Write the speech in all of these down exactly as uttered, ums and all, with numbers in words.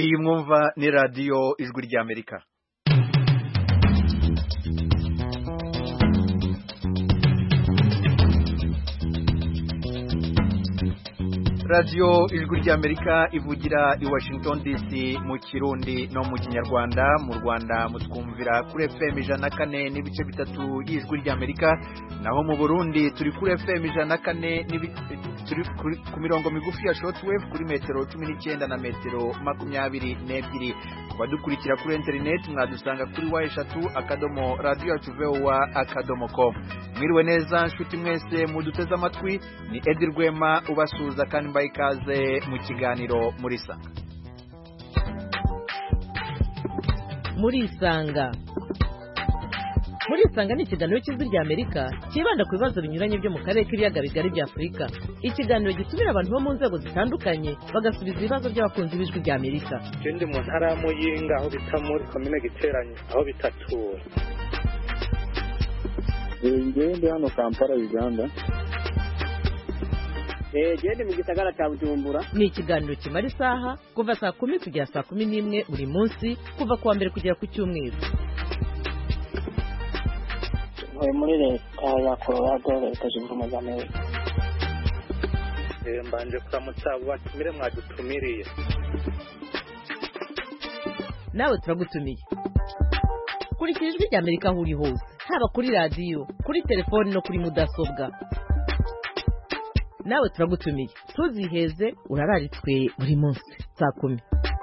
iyi mwumva ni radiyo ijwi ry'Amerika. radiyo ijwi ry'Amerika ivugira i Washington D C mu Kirundi no mu Kinyarwanda. Mu Rwanda mutwumvira kuri F M ijana na kane n'ibice bitatu y'ijwi ry'Amerika, naho mu Burundi turi kuri F M ijana na kane turi ku mirongo migufi ya shortwave kuri metero cumi n'icyenda na metero makumyabiri n'ebyiri. Kubadukurikira kuri internet mwadusanga kuri wa eshatu akadomo radio tuvewa akadomo com. Mwiriwe neza nshuti mwese muduteze amatwi, ni Edi Rwema ubasuza kandi mbaye ikaze mu kiganiro Murisanga. Murisanga Murisanga ni ikiganiro cy'ijwi ry'Amerika kibanda ku bibazo binyuranye byo mu karere k'ibiyaga bigari bya Afurika. Ikiganiro gitumira abantu bo mu nzego zitandukanye bagasubiza ibibazo by'abakunzi b'ijwi ry'Amerika. Ndi mu ntara ya Muyinga aho bita muri komine Giteranyi aho bitatura. Ngende hano Kampala Uganda. Eh gende mu gisagara cya Bujumbura. Ni ikiganiro kimara isaha kuva saa kumi kugera saa kumi n'imwe buri munsi kuva kuwa mbere kugera ku cyumweru. Muri leta ya Colorado leta zunze ubumwe za Amerika. Eh mbanje kuramutsa abo batumire mwadutumiriye. Nawe turagutumiye. Kurikira ijwi ry'Amerika aho uri hose, haba kuri radiyo, kuri telefoni no kuri mudasobwa. Nawe turagutumiye. Tuziheze urararitswe buri munsi saa kumi.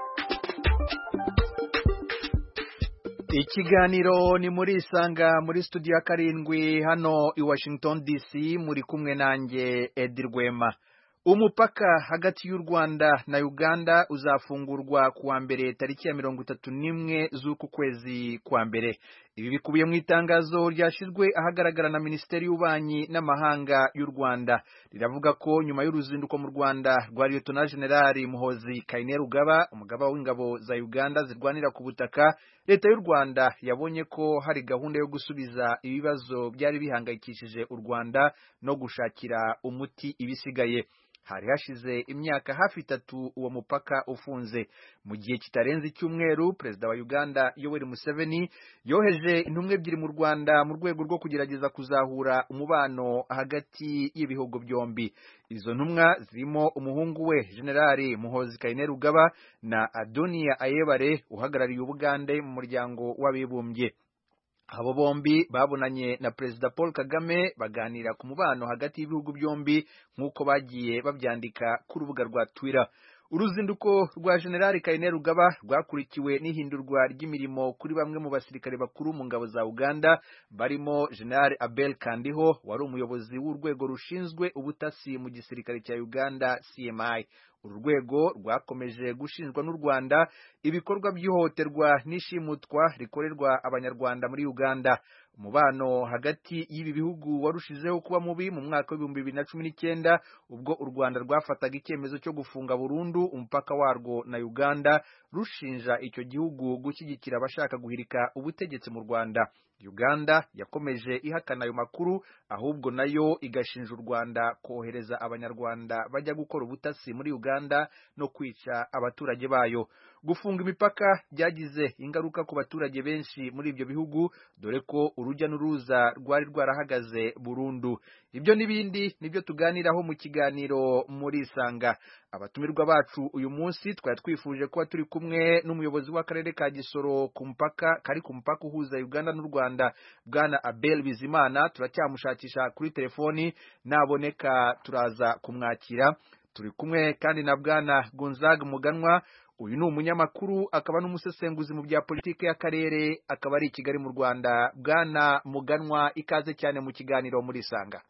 Ikiganiro ni Murisanga muri studio ya karindwi hano i Washington D C, muri kumwe nanjye Edi Rwema. Umupaka hagati y'u Rwanda na Uganda uzafungurwa kuwa mbere tariki ya mirongo itatu n'imwe z'uku kwezi kwa mbere. Ibi bikubiye mu itangazo ryashizwe ahagaragara na Minisiteri y'Ububanyi n'Amahanga y'u Rwanda. Riravuga ko nyuma y'uruzinduko mu Rwanda rwa Lieutenant General Muhoozi Kainerugaba, umugaba w'ingabo za Uganda zirwanira ku butaka, Leta y'u Rwanda yabonye ko hari gahunda yo gusubiza ibibazo byari bihangayikishije u Rwanda no gushakira umuti ibisigaye. Hari hashize imyaka hafi itatu uwo mupaka ufunze. Mu gihe kitarenze icyumweru, Perezida wa Uganda Yoweri Museveni yoheje intumwa ebyiri mu Rwanda mu rwego rwo kugerageza kuzahura umubano hagati y'ibihugu byombi. Izo ntumwa zirimo umuhungu we General Muhoozi Kainerugaba na Adonia Ayebare uhagarariye Ubugande mu muryango w'abibumbye. Abo bombi babonanye na Perezida Paul Kagame baganira ku mubano hagati y'ibihugu byombi nk'uko bagiye babyandika ku rubuga rwa Twitter. Uruzinduko rwa General Kainerugaba rwakurikiwe n'ihindurwa ry'imirimo kuri bamwe mu basirikare bakuru mu ngabo za Uganda, barimo General Abel Kandiho wari umuyobozi w'urwego rushinzwe ubutasi mu gisirikare cya Uganda C M I. Uru rwego rwakomeje gushinjwa n'u Rwanda ibikorwa by'ihohoterwa n'ishimutwa rikorerwa abanyarwanda muri Uganda. Umubano hagati y'ibi bihugu warushijeho kuba mubi mu mwaka w'ibihumbi bibiri na cumi n'icyenda ubwo u Rwanda rwafataga icyemezo cyo gufunga burundu umupaka warwo na Uganda, rushinja icyo gihugu gushyigikira abashaka guhirika ubutegetsi mu Rwanda. Uganda yakomeje ihakana ayo makuru, ahubwo nayo igashinja u Rwanda kohereza abanyarwanda bajya gukora ubutasi muri Uganda no kwica abaturage bayo. Gufunga imipaka byagize ingaruka ku baturage benshi muri ibyo bihugu, dore ko urujya n'uruza rwari rwarahagaze burundu. Ibyo n'ibindi nibyo tuganiraho mu kiganiro Murisanga. Abatumirwa bacu uyu munsi twari twifuje kuba turi kumwe n'umuyobozi w'akarere ka Gisoro ku mpaka kari ku mpaka uhuza Uganda n'u Rwanda, Bwana Abel Bizimana. Turacyamushakisha kuri telefoni, naboneka turaza kumwakira. Turi kumwe kandi na Bwana Gonzaga Muganwa. Uyu ni umunyamakuru akaba n'umusesenguzi mu bya politike y'akarere, akaba ari i Kigali mu Rwanda. Bwana Muganwa, ikaze cyane mu kiganiro Murisanga.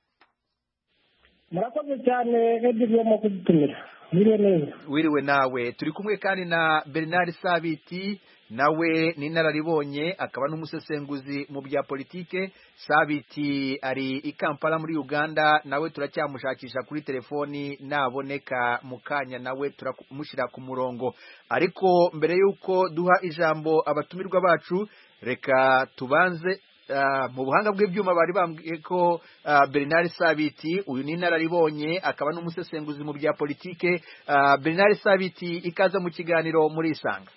Murakoze cyane Edi Rwema kudutumira. Wiriwe neza. Wiriwe nawe. Turi kumwe kandi na Bernard Sabiti, nawe ni inararibonye akaba n'umusesenguzi mu bya politike. Sabiti ari i Kampala muri Uganda, nawe turacyamushakisha kuri telefoni, naboneka mukanya nawe turamushira ku murongo. Ariko mbere yuko duha ijambo abatumirwa bacu, reka tubanze mu buhanga bw'ibyuma bari bambwiye ko Bernard Sabiti uyu ni inararibonye akaba n'umusesenguzi mu bya politike. Bernard Sabiti, ikaze mu kiganiro muri Isanga.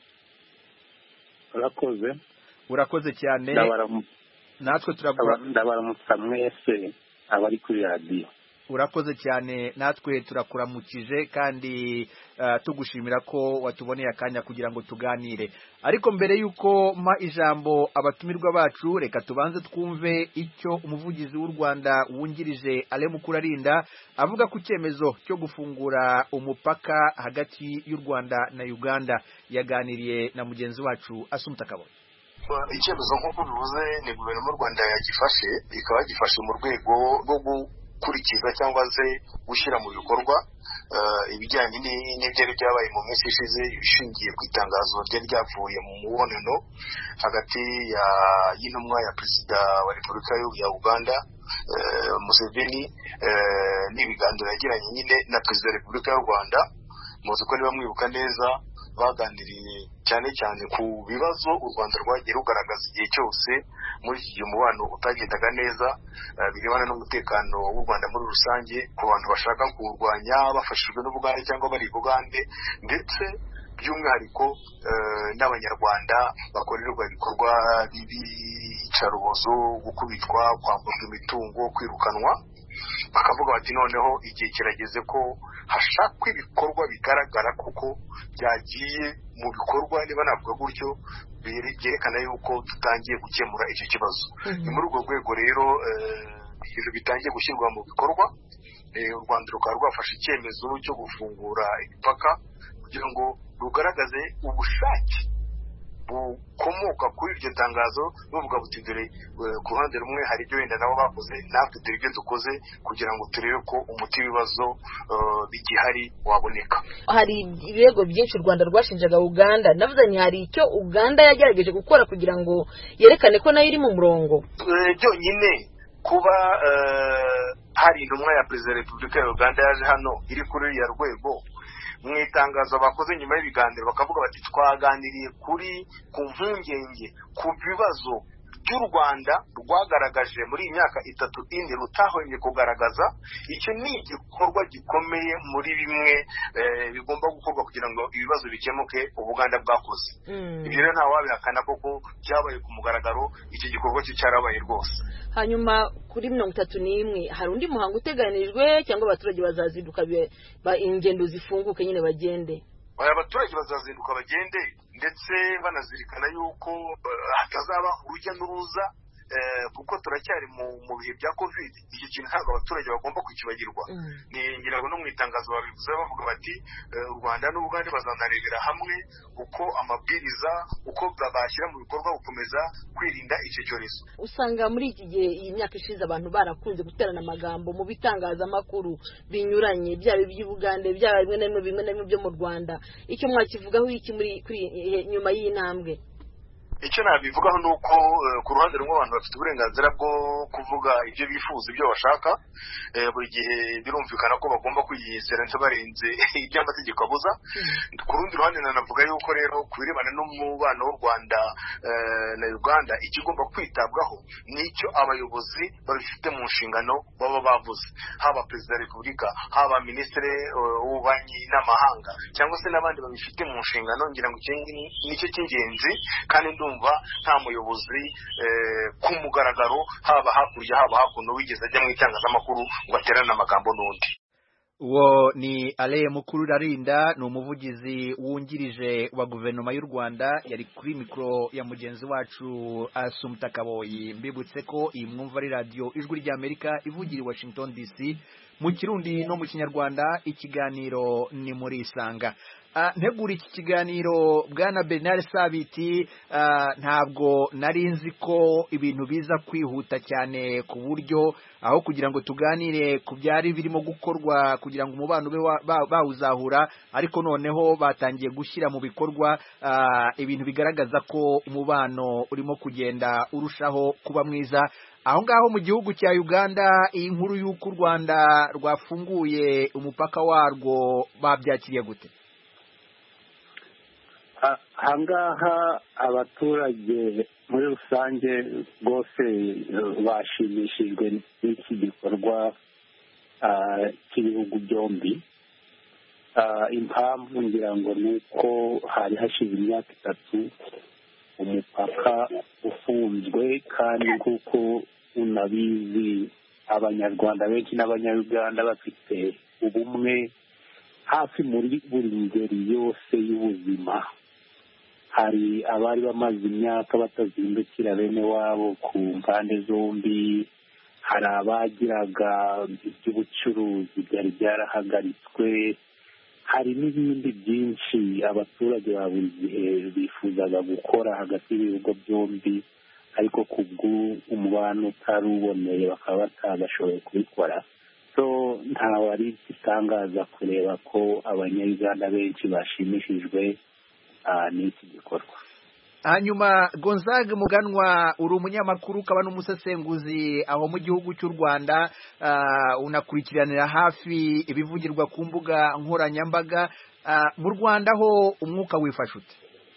urakoze urakoze cyane. natwe turagura ndabaramutsa mwese abari kuri radiyo. urakoze cyane, natwe turakuramukije kandi uh, tugushimira ko watuboneye akanya kugira ngo tuganire. Ariko mbere yuko mpa ijambo abatumirwa bacu, reka tubanze twumve icyo umuvugizi w'u Rwanda wungirije Alain Mukurarinda avuga ku cyemezo cyo gufungura umupaka hagati y'u Rwanda na Uganda. Yaganiriye na mugenzi wacu Assumpta Kaboyi. Icyemezo nk'uko bivuze ni guverinoma y'u Rwanda yagifashe, ikaba yagifashe mu rwego rwo gukurikiza cyangwa se gushyira mu bikorwa ibijyanye n'ibyari byabaye mu minsi ishize bishingiye ku itangazo ryari ryavuye mu mubonano hagati y'intumwa ya perezida wa repubulika ya Uganda Museveni n'ibiganiro yagiranye nyine na perezida wa repubulika y'u Rwanda. muzi ko niba mwibuka neza baganiriye cyane cyane ku bibazo u Rwanda rwagiye rugaragaza igihe cyose muri iki gihe umubano utagendaga neza, birebana n'umutekano w'u Rwanda muri rusange ku bantu bashaka kuwurwanya bafashijwe n'Ubugande cyangwa bari Bugande, ndetse by'umwihariko n'abanyarwanda bakorerwa ibikorwa by'iyicarubozo, gukubitwa, kwamburwa imitungo, kwirukanwa. Bakavuga bati noneho igihe kirageze ko hashakwa ibikorwa bigaragara kuko byagiye mu bikorwa, niba navuga gutyo, byerekana yuko tutangiye gukemura icyo kibazo. Ni muri urwo rwego rero ibintu bitangiye gushyirwa mu bikorwa. U Rwanda rukaba rwafashe icyemezo cyo gufungura imipaka kugira ngo rugaragaze ubushake bukomoka kuri iryo tangazo, n'uvuga buti dore ku ruhande rumwe hari ibyo wenda nabo bakoze, natwe dore ibyo dukoze kugira ngo turebe ko umuti w'ibibazo bigihari waboneka. Hari ibirego byinshi u Rwanda rwashinjaga Uganda, navuze ni hari icyo Uganda yagerageje gukora kugira ngo yerekane ko nayo iri mu murongo. Byonyine kuba hari intumwa ya perezida wa repubulika ya Uganda yaje hano iri kuri ya rwego, mu itangazo bakoze nyuma y'ibiganiro bakavuga bati twaganiriye kuri ku mpungenge ku bibazo by'u Rwanda rwagaragaje muri iyi myaka itatu indi rutahwemye kugaragaza. Icyo ni igikorwa gikomeye muri bimwe bigomba gukorwa kugira ngo ibibazo bikemuke Ubuganda bwakoze. Ibyo rero nta wabihakana koko byabaye ku mugaragaro, icyo gikorwa cyo cyarabaye rwose. Hanyuma kuri mirongo itatu n'imwe hari undi muhango uteganijwe cyangwa abaturage bazazinduka ingendo zifunguke nyine bagende? Abaturage bazazinduka bagende, ndetse banazirikana yuko hatazaba urujya n'uruza kuko turacyari mu bihe bya covid. Iki kintu ntabwo abaturage bagomba kukibagirwa. Ni ngira ngo no mu itangazo babivuze bavuga bati u Rwanda n'Ubugande bazanarebera hamwe uko amabwiriza uko bashyira mu bikorwa gukomeza kwirinda icyo cyorezo. Usanga muri iki gihe iyi myaka ishize abantu barakunze guterana amagambo mu bitangazamakuru binyuranye, byaba iby'Ubugande byaba bimwe na bimwe bimwe na bimwe byo mu Rwanda. Icyo mwakivugaho iki muri nyuma y'intambwe? Icyo nabivugaho ni uko ku ruhande rumwe abantu bafite uburenganzira bwo kuvuga ibyo bifuza, ibyo bashaka. Buri gihe birumvikana ko bagomba kwiyizera ntibarenze ibyo amategeko abuza. Ku rundi ruhande nanavuga yuko rero ku birebana n'umubano w'u Rwanda na Uganda, ikigomba kwitabwaho n'icyo abayobozi babifite mu nshingano baba bavuze, haba perezida wa repubulika, haba minisitiri w'ububanyi n'amahanga, cyangwa se n'abandi babifite mu nshingano. Ngira ngo nicyo cy'ingenzi, kandi ndumva nta muyobozi ku mugaragaro haba hakurya haba hakuno wigeze ajya mu itangazamakuru ngo aterane amagambo n'undi. Uwo ni Alain Mukurarinda, ni umuvugizi wungirije wa guverinoma y'u Rwanda, yari kuri mikoro ya mugenzi wacu Assumpta Kaboyi. Mbibutse ko iyi mwumva ari radio Ijwi ry'Amerika ivugira i Washington D C mu Kirundi no mu Kinyarwanda. Ikiganiro ni muri Isanga. Ntegura iki kiganiro bwana Bernard Sabiti, ntabwo nari nzi ko ibintu biza kwihuta cyane ku buryo aho kugira ngo tuganire ku byari birimo gukorwa kugira ngo umubano ube bawuzahura, ariko noneho batangiye gushyira mu bikorwa ibintu bigaragaza ko umubano urimo kugenda urushaho kuba mwiza. Aho ngaho mu gihugu cya Uganda, iyi nkuru y'uko u Rwanda rwafunguye umupaka warwo babyakiriye gute? ahangaha abaturage muri rusange rwose bashimishijwe n'iki gikorwa cy'ibihugu byombi. Impamvu ngira ngo ni uko hari hashize imyaka itatu umupaka ufunzwe, kandi nk'uko unabizi abanyarwanda benshi n'abanyarwanda bafite ubumwe hafi muri buri ngeri yose y'ubuzima. Hari abari bamaze imyaka batazindukira bene wabo ku mpande zombi, hari abagiraga iby'ubucuruzi byari byarahagaritswe, hari n'ibindi byinshi abaturage ba buri gihe bifuzaga gukora hagati y'ibihugu byombi, ariko ku bw'umubano utari uboneye bakaba batabashoboye kubikora. So ntawe ari igitangaza kureba ko abanyarwanda benshi bashimishijwe n'iki gikorwa. Hanyuma Gonzague Muganwa, uri umunyamakuru ukaba n'umusesenguzi aho mu gihugu cy'u Rwanda, unakurikiranira hafi ibivugirwa ku mbuga nkoranyambaga. Mu Rwanda ho umwuka wifashe ute?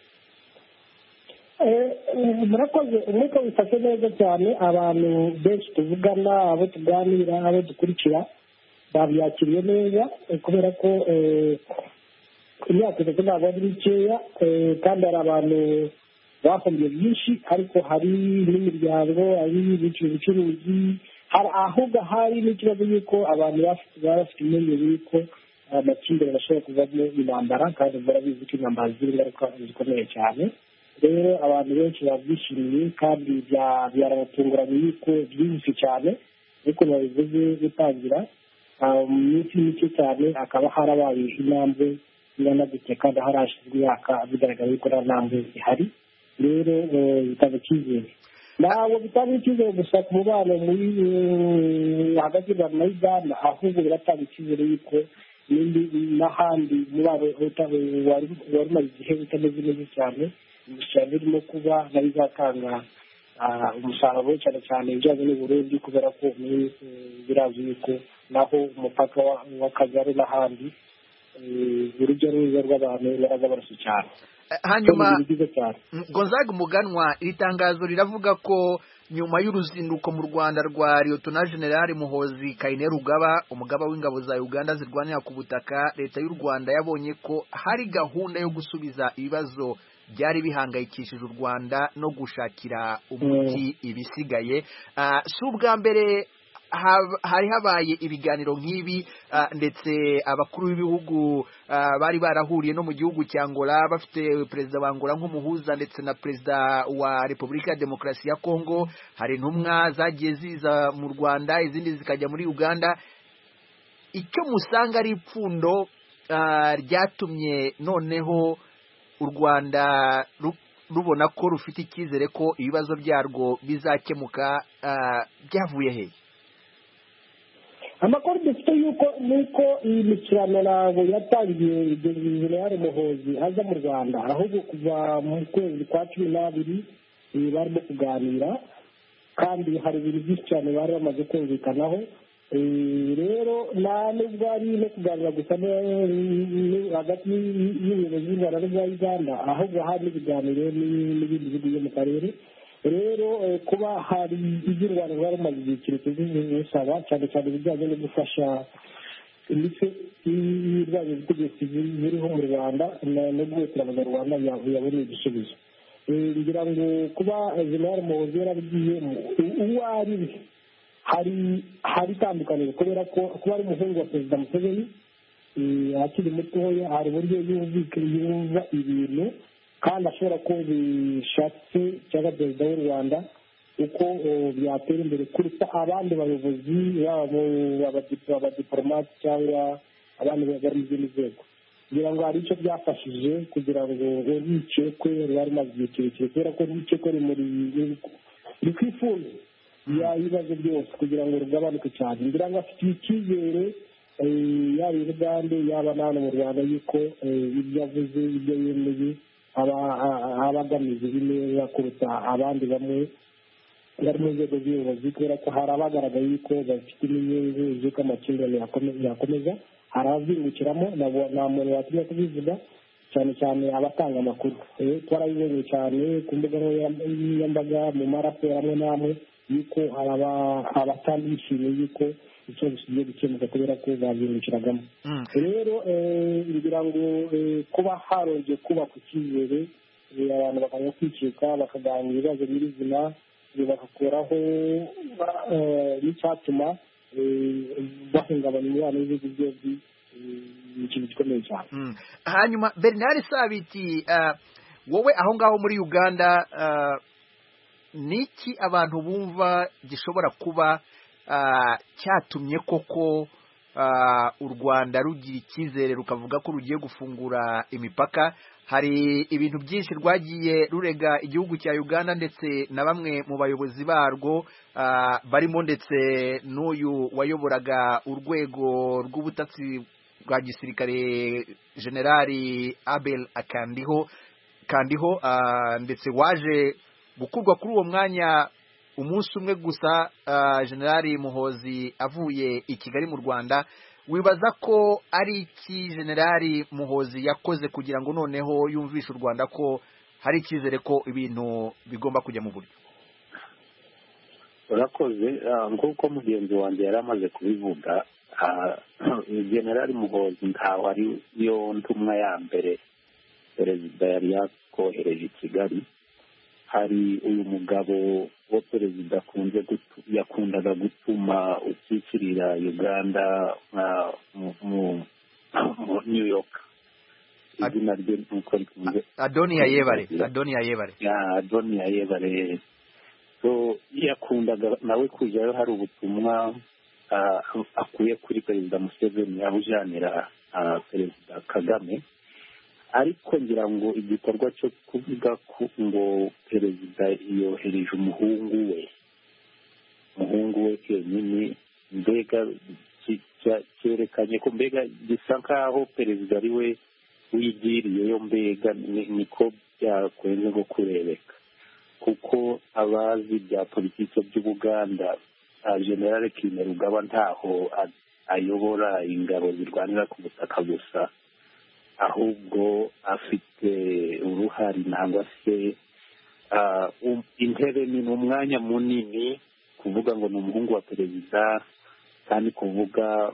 murakoze. Umwuka wifashe neza cyane, abantu benshi tuvugana, abo tuganira, abo dukurikira babyakiriye neza, kubera ko imyaka itatu ntabwo ari mikeya, kandi hari abantu bahombye byinshi, ariko hari n'imiryango, hari ubucuruzi, hari ahubwo hari n'ikibazo y'uko abantu baba bafite impungenge y'uko amakimbirane ashobora kuvamo intambara, kandi barabizi ko intambara zigira ingaruka zikomeye cyane. Rero abantu benshi babyishimiye, kandi byarabatunguranye y'uko byihuse cyane, ariko babivuze gutangira mu minsi mike cyane hakaba harabaye intambwe ingana gutya, kandi harashyizwe imyaka bigaragara yuko nta ntambwe ihari. Rero bitanga icyizere, ntabwo bitanga icyizere gusa ku mubano muri hagati y'u Rwanda na Uganda, ahubwo biratanga icyizere yuko n'ahandi umubano wari umaze igihe utameze neza cyane, imishyirano irimo kuba nayo izatanga umusaruro, cyane cyane ibijyanye n'u Burundi, kubera ko birazwi yuko naho umupaka w'Akagera n'ahandi urujya n'uruza rw'abantu baraza barasa cyane. Hanyuma Gonzague Muganwa, iri tangazo riravuga ko nyuma y'uruzinduko mu Rwanda rwa Lieutenant General Muhoozi Kainerugaba, umugaba w'ingabo za Uganda zirwanira ku butaka, leta y'u Rwanda yabonye ko hari gahunda yo gusubiza ibibazo byari bihangayikishije u Rwanda no gushakira umuti ibisigaye. Si ubwa mbere hari habaye ibiganiro nk'ibi, ndetse abakuru b'ibihugu bari barahuriye no mu gihugu cya Angola, bafite perezida wa Angola nk'umuhuza ndetse na perezida wa Repubulika ya Demokarasi ya Kongo. Hari intumwa zagiye ziza mu Rwanda, izindi zikajya muri Uganda. Icyo musanga ari ipfundo ryatumye noneho u Rwanda rubona ko rufite icyizere ko ibibazo byarwo bizakemuka, byavuye hehe? Amakuru dufite yuko nuko iyi mikirano ntabwo yatangiye General Muhoozi aza mu Rwanda, ahubwo kuva mu kwezi kwa cumi n'abiri barimo kuganira, kandi hari ibintu byinshi cyane bari bamaze kumvikanaho. Rero nta nubwo ari no kuganira gusa hagati y'ubuyobozi bw'u Rwanda n'ubwa Uganda, ahubwo hari n'ibiganiro n'ibindi bihugu byo mu karere. Rero kuba hari ibyo u Rwanda rwari rumaze igihe kirekire bisaba, cyane cyane ibijyanye no gufasha imitwe y'irwanya ubutegetsi buriho mu Rwanda no guhutira abanyarwanda yaboneye igisubizo. Ngira ngo kuba General Muhoozi yarabigiyemo uwo ari we hari hari itandukaniro, kubera ko kuba ari umuhungu wa Perezida Museveni akiri mutoya, hari uburyo yumva ibintu, kandi ashobora ko bishatse cyangwa perezida w'u Rwanda uko byatera imbere kuruta abandi bayobozi, baba abadiplomate cyangwa abandi bari mu zindi nzego. Kugira ngo hari icyo byafashije kugira ngo urwikekwe rwari rumaze igihe kirekire, kubera ko urwikekwe ruri ku ifundo y'ibibazo byose kugira ngo rugabanuke cyane. Ngira ngo afite icyizere yaba i Bugande yaba n'hano mu Rwanda yuko ibyo avuze, ibyo yemeye aba agamije neza kuruta abandi bamwe bari mu nzego z'ubuyobozi, kubera ko hari abagaragaye yuko bafite n'inyungu z'uko amakimbirane yakomeza, hari abazungukiramo, nta muntu watumye kubivuga, cyane cyane abatanga amakuru twarabibonye cyane ku mbuga nkoranyambaga mu maraporo amwe n'amwe yuko abatanga bishimiye yuko ikibazo kigiye gukemuka kubera ko babyinjiragamo rero ngira ngo kuba harongeye kubaka icyizere abantu bakajya kwicika bakaganira ibibazo nyirizina bagakuraho n'icyatuma bahungabanya umubano w'ibihugu byombi ni ikintu gikomeye cyane. Hanyuma Bernard Sabiti, wowe aho ngaho muri Uganda niki abantu bumva gishobora kuba cyatumye koko u Rwanda rugira icyizere rukavuga ko rugiye gufungura imipaka? Hari ibintu byinshi rwagiye rurega igihugu cya Uganda ndetse na bamwe mu bayobozi barwo barimo ndetse n'uyu wayoboraga urwego rw'ubutasi bwa gisirikare Generali Abel Akandiho Kandiho ndetse waje gukurwa kuri uwo mwanya umunsi umwe gusa Generali Muhoozi avuye i Kigali mu Rwanda. Wibaza ko ari iki Generali Muhoozi yakoze kugira ngo noneho yumvishe u Rwanda ko hari icyizere ko ibintu bigomba kujya mu buryo? urakoze nk'uko mugenzi wanjye yari amaze kubivuga, Generali Muhoozi ntaho ari yo ntumwa ya mbere perezida yari yakohereje i Kigali. Hari uyu mugabo wo perezida akunze yakundaga gutuma ukikirira Uganda mu New York, izina rye nuko rikunze Adoni Yayebare Adoni Yayebare Adoni Yayebare so yakundaga nawe kujyayo hari ubutumwa akuye kuri perezida Museveni abujanira perezida Kagame. Ariko ngira ngo igikorwa cyo kuvuga ko ngo perezida yohereje umuhungu we umuhungu we kenyine, mbega cyerekanye ko mbega gisa nkaho perezida ari we wigiriyeyo, mbega niko byakwenze ngo kurebeka, kuko abazi bya politiki by'Ubuganda General Kainerugaba ntaho ayobora ingabo zirwanira ku butaka gusa, ahubwo afite uruhare nangwa se intebe ni umwanya munini kuvuga ngo ni umuhungu wa perezida, kandi kuvuga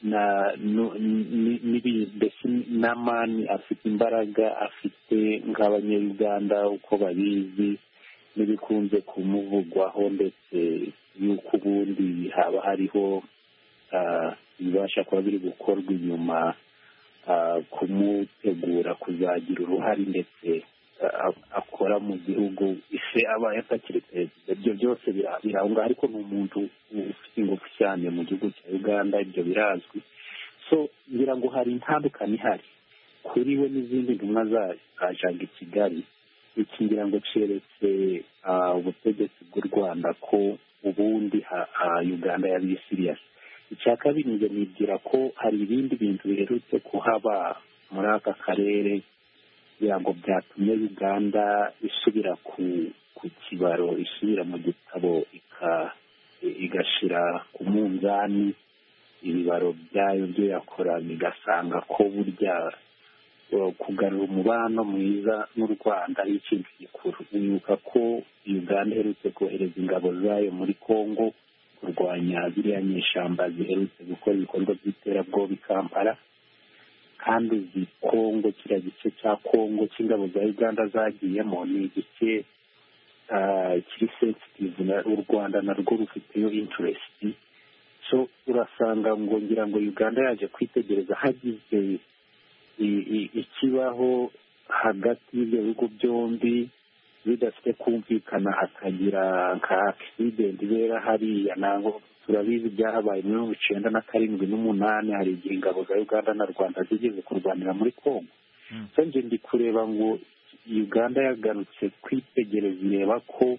n'amani afite imbaraga afite nk'abanyarwanda uko babizi n'ibikunze kumuvugwaho, ndetse y'uko ubundi haba hariho ibibasha kuba biri gukorwa inyuma kumutegura kuzagira uruhare ndetse akora mu gihugu ise aba yatakiri perezida. Ibyo byose birahunga, ariko ni umuntu ufite ingufu cyane mu gihugu cya Uganda, ibyo birazwi. So ngira ngo hari intandukanye ihari kuri we n'izindi ntumwa zajaga i Kigali. Iki ngira ngo cyeretse ubutegetsi bw'u Rwanda ko ubundi Uganda yari serious. Icya kabiri njye nibwira ko hari ibindi bintu biherutse kuhaba muri aka karere kugira ngo byatumye Uganda isubira ku ku kibaro, isubira mu gitabo igashira ku munzani ibibaro byayo byo yakorana, igasanga ko burya kugarura umubano mwiza n'u Rwanda ari ikintu gikuru. Nibuka ko Uganda iherutse kohereza ingabo zayo muri Congo kurwanya ziriya nyeshyamba ziherutse gukora ibikorwa by'iterabwoba i Kampala, kandi uzi Congo, kiriya gice cya Congo cy'ingabo za Uganda zagiyemo ni igice kiri sensitive, u Rwanda narwo rufiteyo interest. So urasanga ngo ngira ngo Uganda yaje kwitegereza hagize ikibaho hagati y'ibyo bihugu byombi bidafite kumvikana, hakagira nka accident ibera hariya. Nango turabizi byahabaye muri mirongo icyenda na karindwi n'umunani, hari igihe ingabo za Uganda na Rwanda zigeze kurwanira muri Congo. So nje ndi kureba ngo Uganda yagarutse kwitegereza, ireba ko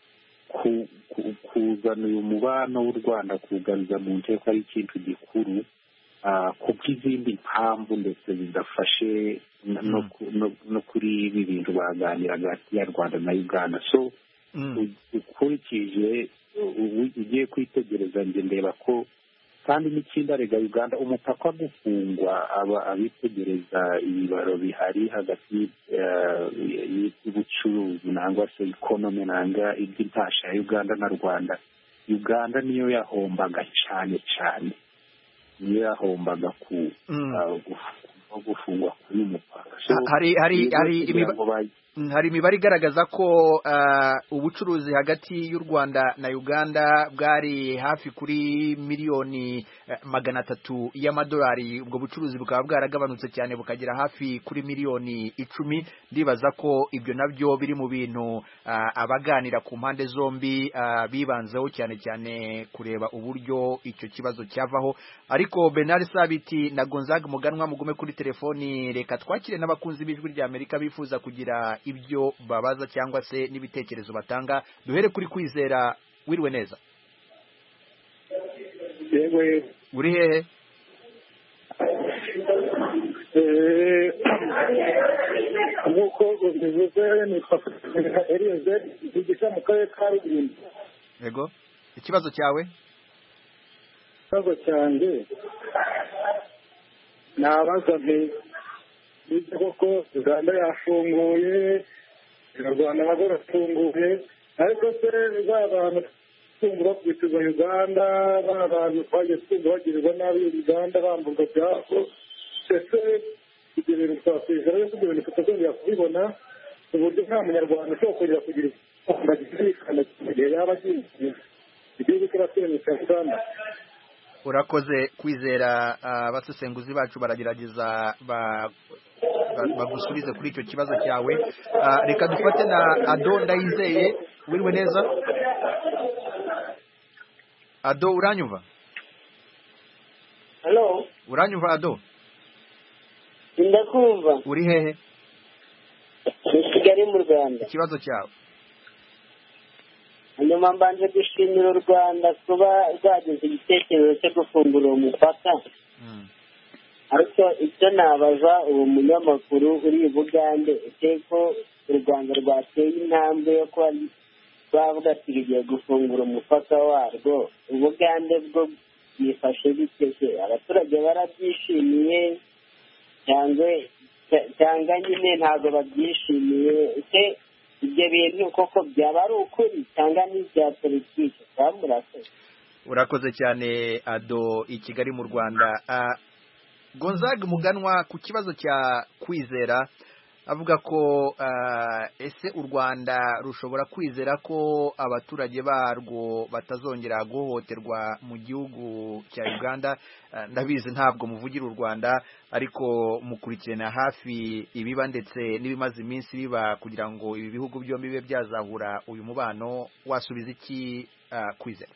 kuzana uyu mubano w'u Rwanda kuwugaruza mu nteko ari ikintu gikuru, kuko izindi mpamvu ndetse zidafashe no kuri ibi bintu baganira hagati ya Rwanda na Uganda. So ukurikije ugiye kwitegereza, njye ndeba ko kandi n'ikindi arega Uganda umupaka gufungwa aba abitegereza ibibaro bihari hagati y'ubucuruzi nangwa se economy nanga iby'intasha ya Uganda na Rwanda. Uganda niyo yahombaga cyane cyane, niyo yahombaga ku gufungwa kuri mupaka. hari hari hari hari imibare igaragaza ko ubucuruzi hagati y'u Rwanda na Uganda bwari hafi kuri miliyoni magana atatu y'amadolari. Ubwo bucuruzi bukaba bwaragabanutse cyane bukagera hafi kuri miliyoni icumi. Ndibaza ko ibyo nabyo biri mu bintu abaganira ku mpande zombi bibanzeho cyane cyane kureba uburyo icyo kibazo cyavaho. Ariko Bernard Sabiti na Gonzague Muganwa mugume kuri telefoni, reka twakire n'abakunzi b'ijwi rya Amerika bifuza kugira ibyo babaza cyangwa se n'ibitekerezo batanga. Duhere kuri Kwizera. Wiriwe neza? yewe uri hehe? nk'uko bivuze ni Elieze igisha mu karere ka Rulindo. Yego, ikibazo cyawe? Ikibazo cyanjye nabaza nti nibyo koko Uganda yafunguye, u Rwanda nabwo rafunguye, ariko se ba bantu tungura kwitiza Uganda, ba bantu twagiye tungura bagirirwa nabi Uganda bamburwa byabo, ese ibyo bintu twakwizera yuko ibyo bintu tutazongera kubibona, uburyo nta munyarwanda ushobora kongera kugira bagirikana igihe yaba agiye igihugu cy'abasenyuka Uganda. Urakoze Kwizera. Abasesenguzi bacu baragerageza bagusubize kuri icyo kibazo cyawe. Reka dufate na Ado Ndayizeye. Wiriwe neza? Ado, uranyumva? Hello, uranyumva Ado? ndakumva. Uri hehe? Ni Kigali mu Rwanda. Ikibazo cyawe? Hanyuma mbanje gushimira u Rwanda kuba rwagize igitekerezo cyo gufungura uwo mupaka. Ariko icyo nabaza uwo munyamakuru uri i Bugande, ese ko u Rwanda rwateye intambwe yo kuba rwavuga ati rigiye gufungura umupaka warwo, Ubugande bwo bwifashe bite? Abaturage barabyishimiye cyangwa cyangwa nyine ntabwo babyishimiye? Ese ibyo bintu koko byaba ari ukuri cyangwa ni ibya politiki? Bamurakoze. Urakoze cyane Ado i Kigali mu Rwanda. Gonzague Muganwa, ku kibazo cya Kwizera avuga ko ese u Rwanda rushobora kwizera ko abaturage barwo batazongera guhohoterwa mu gihugu cya Uganda. Ndabizi ntabwo muvugira u Rwanda, ariko mukurikirana hafi ibiba ndetse n'ibimaze iminsi biba kugira ngo ibi bihugu byombi bibe byazahura uyu mubano. Wasubiza iki Kwizera?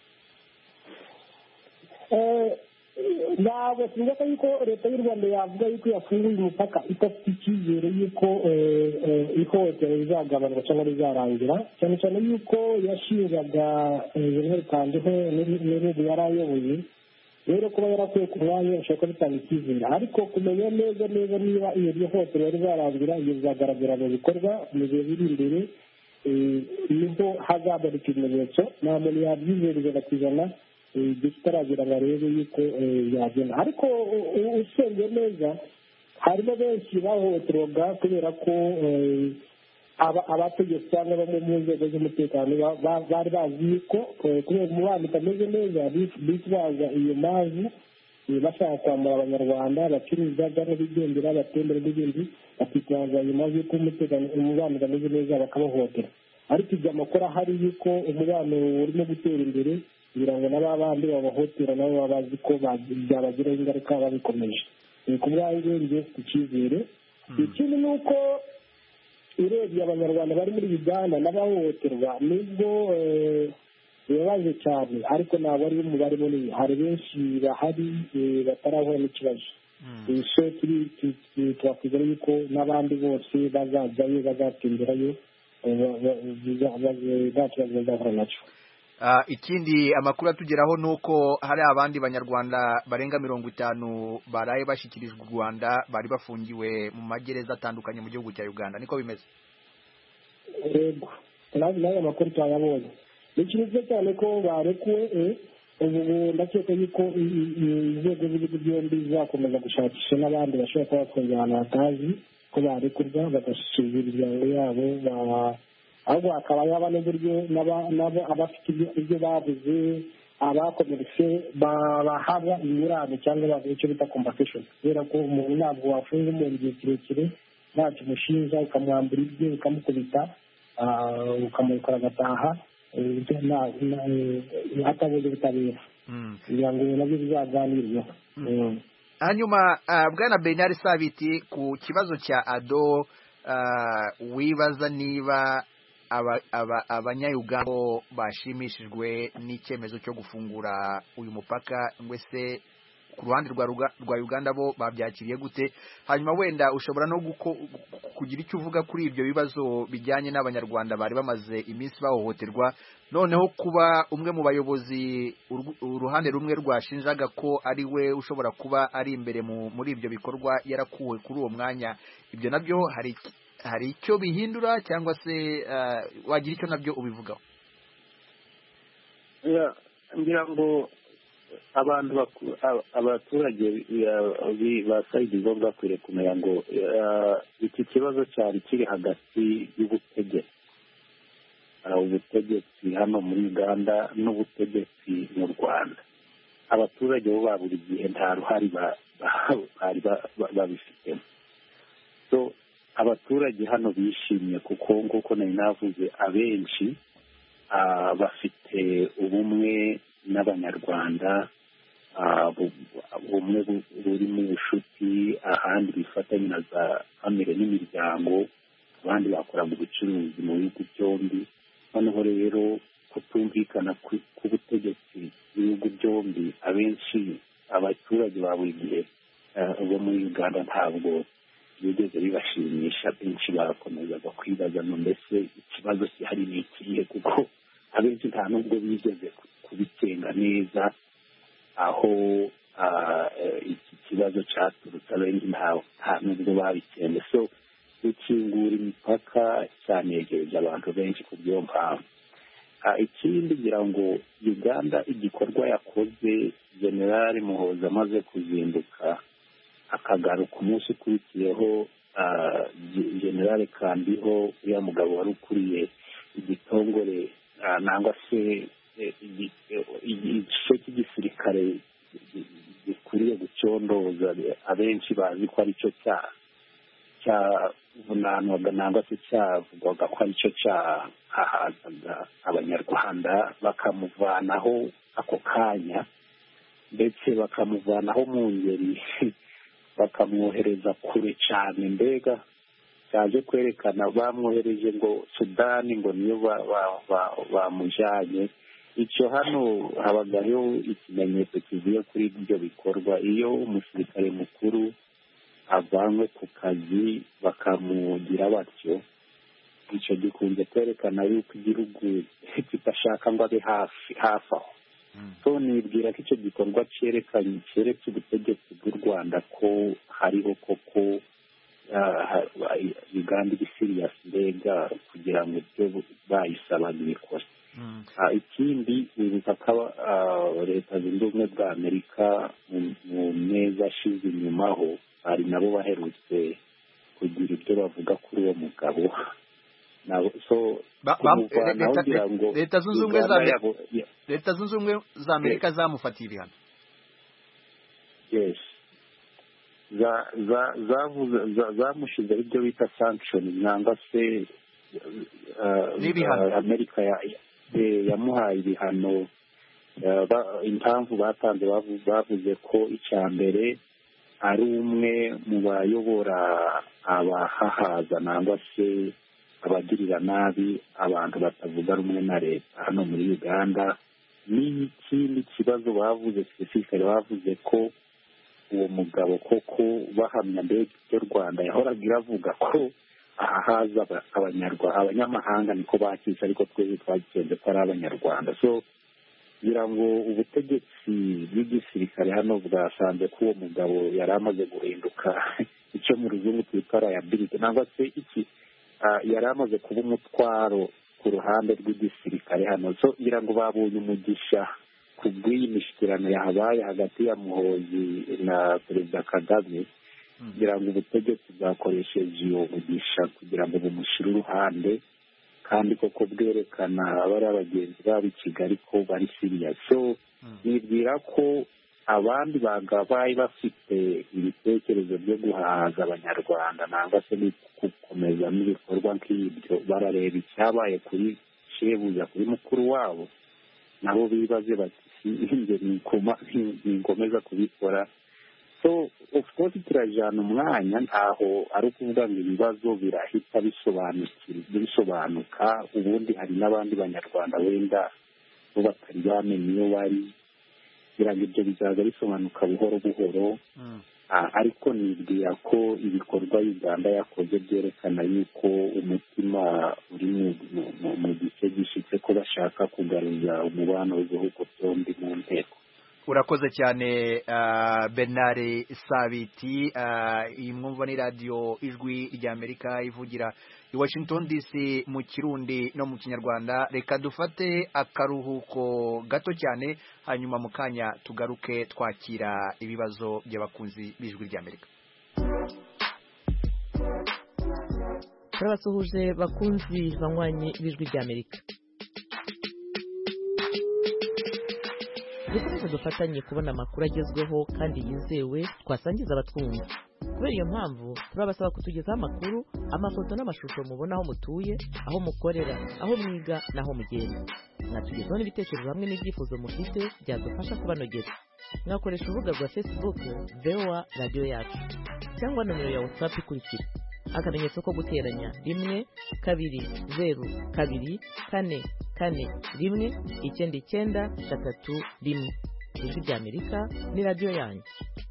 ntabwo sinzi yuko leta y'u Rwanda yavuga yuko yafunguye umupaka idafite icyizere yuko ihohotera rizagabanuka cyangwa rizarangira, cyane cyane yuko yashinjaga Jenerali Kandiho n'ibihugu yari ayoboye. Rero kuba yarakwiye ku mwanya bishobora kuba bitanga icyizere, ariko kumenya neza neza niba iyo hohotera rizarangira, iyo bizagaragara mu bikorwa mu gihe biri imbere, niho hazaboneka ibimenyetso. Nta muntu yabyizera ijana ku ijana igihe kitaragera ngo arebe yuko yagenda. Ariko usengeye neza, harimo benshi bahohoterwaga kubera ko abategetsi cyangwa bamwe mu nzego z'umutekano bari bazi yuko kubera umubano utameze neza bitwaza iyo mpamvu bashaka kwambara Abanyarwanda bacuruzaga n'abigendera batembera n'ibindi, bakitwaza iyo mpamvu yuko umutekano umubano utameze neza bakabahohotera. Ariko ibyo amakuru ahari yuko umubano urimo gutera imbere, kugira ngo n'abandi babahotera nabo baba bazi ko byabagiraho ingaruka babikomeje. Ku bwanjye njye mfite icyizere. Ikindi ni uko urebye Abanyarwanda bari muri Uganda n'abahohoterwa nibwo bibabaje cyane, ariko ntabwo ari umubare munini. Hari benshi bahari batarahura n'ikibazo. So twakwizera yuko n'abandi bose bazajyayo bazatemberayo nta kibazo bazahura nacyo. Ikindi amakuru atugeraho nuko hari abandi Banyarwanda barenga mirongo itanu baraye bashyikirijwe u Rwanda, bari bafungiwe mu magereza atandukanye mu gihugu cya Uganda. Niko bimeze? Yego, nayo amakuru twayabonye. Ni ikintu cyiza cyane ko barekuwe, ubu ndakeka yuko inzego z'ibihugu byombi zizakomeza gushakisha n'abandi bashobora kuba bafungiye ahantu hatazi ko barekurwa bagashyikiriza imiryango yabo ahubwo hakaba yaba n'uburyo nabo abafite ibyo babuze abakomeretse bahabwa ingurane cyangwa bavuga icyo bita compensation kubera ko umuntu ntabwo wafunga umuntu igihe kirekire ntacyo umushinja ukamwambura ibye ukamukubita ukamurikora agataha atabonye ubutabera kugira ngo nabyo bizaganirweho. hanyuma bwana Bernard Sabiti ku kibazo cya Ado wibaza niba abanyayuganda bashimishijwe n'icyemezo cyo gufungura uyu mupaka ngo se ku ruhande rwa Uganda bo babyakiriye gute, hanyuma wenda ushobora no kugira icyo uvuga kuri ibyo bibazo bijyanye n'abanyarwanda bari bamaze iminsi bahohoterwa, noneho kuba umwe mu bayobozi uruhande rumwe rwashinjaga ko ari we ushobora kuba ari imbere muri ibyo bikorwa yarakuwe kuri uwo mwanya, ibyo nabyo hari hari icyo bihindura cyangwa se wagira icyo nabyo ubivugaho? ngira ngo abantu abaturage ba sayidi zo bakwiriye kumenya ngo iki kibazo cyari kiri hagati y'ubutegetsi ubutegetsi hano muri Uganda n'ubutegetsi mu Rwanda. Abaturage bo ba buri gihe nta ruhari bari babifitemo. So abaturage hano bishimye kuko nk'uko nari navuze abenshi bafite ubumwe n'abanyarwanda, ubumwe buri mu bushuti, ahandi bifatanya na za famire n'imiryango, abandi bakora mu bucuruzi mu bihugu byombi. Noneho rero kutumvikana k'ubutegetsi bw'ibihugu byombi, abenshi abaturage ba buri gihe bo muri Uganda ntabwo bigeze bibashimisha. Benshi barakomezaga kwibaza ngo mbese ikibazo gihari ni ikihe, kuko abenshi nta nubwo bigeze kubikenga neza aho iki kibazo cyaturutse, abenshi nta nubwo babikenge. So gukingura imipaka cyanegereje abantu benshi ku byo mpamvu. Ikindi ngira ngo Uganda igikorwa yakoze, General Muhoozi amaze kuzinduka akagaruka umunsi ukurikiyeho, General Kandiho uriya mugabo wari ukuriye igitongore nangwa se igice cy'igisirikare gikwiriye gucondoza, abenshi bazi ko ari cyo cyavunanwaga nangwa se cyavugwaga ko ari cyo cyahahazaga abanyarwanda, bakamuvanaho ako kanya ndetse bakamuvanaho mu ngeri bakamwohereza kure cyane. Mbega cyaje kwerekana bamwohereje ngo Sudani ngo niyo bamujyanye. Icyo hano habagaho ikimenyetso kivuye kuri ibyo bikorwa. Iyo umusirikare mukuru avanywe ku kazi bakamugira batyo, icyo gikunze kwerekana yuko igihugu kitashaka ngo abe hafi hafi aho. So nibwira ko icyo gikorwa cyerekanye cyeretse ubutegetsi bw'u Rwanda ko hariho koko Uganda iri serious mbega kugira ngo ibyo bayisaba bikore. Ikindi wibuka ko leta zunze ubumwe bwa Amerika mu mezi ashize inyuma ho hari nabo baherutse kugira ibyo bavuga kuri uwo mugabo. leta zunze ubumwe za Amerika zamufatiye ibihano. Yes, zamushizeho ibyo bita sanction nangwa se Amerika yamuhaye ibihano. Impamvu batanze bavuze ko icya mbere ari umwe mu bayobora abahahaza nangwa se abagirira nabi abantu batavuga rumwe na leta hano muri Uganda. N'ikindi kibazo bavuze specifically, bavuze ko uwo mugabo koko bahamya mbega ibyo Rwanda yahoraga iravuga ko ahahaza abanyamahanga niko bakisha, ariko twese twagikenze ko ari abanyarwanda. So kugira ngo ubutegetsi bw'igisirikare hano bwasanze ko uwo mugabo yari amaze guhinduka icyo mu ruzungu twita liability nangwa se iki yari amaze kuba umutwaro ku ruhande rw'igisirikare hano. So kugira ngo babonye umugisha ku bw'iyi mishyikirano yahabaye hagati ya Muhoozi na perezida Kagame kugira ngo ubutegetsi bwakoresheje iyo mugisha kugira ngo bumushyire uruhande kandi koko bwerekana abari abagenzi babo i Kigali ko bari siriya. So nibwira ko abandi bagabaye bafite ibitekerezo byo guhaza abanyarwanda nangwa se gukomeza n'ibikorwa nk'ibyo barareba icyabaye kuri shebuja kuri mukuru wabo nabo bibaze bati inge ningomeza kubikora. So of course turajana umwanya ntaho ari ukuvuga ngo ibibazo birahita bisobanuka ubundi hari n'abandi banyarwanda wenda bo batari bamenye iyo bari kugira ngo ibyo bizaza bisobanuka buhoro buhoro. Ariko nibwira ko ibikorwa Uganda yakoze byerekana yuko umutima uri mu gice gishitse ko bashaka kugaruza umubano w'ibihugu byombi mu nteko. Urakoze cyane Bernard Sabiti. Iyi mwumva ni radio Ijwi ry'Amerika ivugira i Washington D C mu Kirundi no mu Kinyarwanda. Reka dufate akaruhuko gato cyane hanyuma mu kanya tugaruke twakira ibibazo by'abakunzi b'Ijwi ry'Amerika. Turabasuhuje bakunzi banywanyi b'Ijwi ry'Amerika. dukomeze dufatanye kubona amakuru agezweho kandi yizewe twasangiza abatwumva. Kubera iyo mpamvu turabasaba kutugezaho amakuru, amafoto n'amashusho mubona aho mutuye, aho mukorera, aho mwiga n'aho mugenda. Mwatugezaho n'ibitekerezo hamwe n'ibyifuzo mufite byadufasha kubanogera. Mwakoresha urubuga rwa Facebook V O A Radio Yacu cyangwa nomero ya WhatsApp ikurikira: akamenyetso ko guteranya rimwe kabiri zeru kabiri kane kane rimwe icyenda icyenda gatatu rimwe. Ijwi ry'Amerika ni radio yanyu.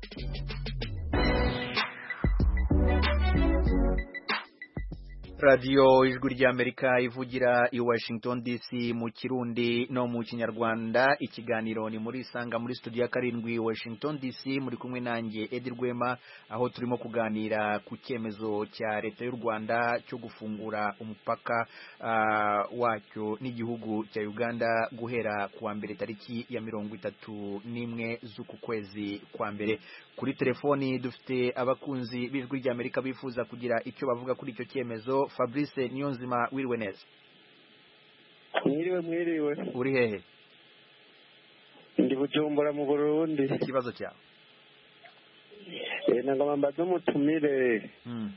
Radio Ijwi ry'Amerika ivugira i Washington D C mu Kirundi no mu Kinyarwanda. Ikiganiro ni muri Sanga muri studio ya karindwi Washington D C, muri kumwe nanjye Edi Rwema, aho turimo kuganira ku cyemezo cya leta y'u Rwanda cyo gufungura umupaka uh, wacyo n'igihugu cya Uganda guhera kuwa mbere tariki ya mirongo itatu n'imwe z'uku kwezi kwa mbere. Kuri telefoni dufite abakunzi b'Ijwi ry'Amerika bifuza kugira icyo bavuga kuri icyo cyemezo. Fabrice Niyonzima, wiriwe neza. Mwiriwe mwiriwe. Uri hehe? Ndi Bujumbura mu Burundi. Ikibazo cyawe? Eh nangoma mbazo mutumire. Mm.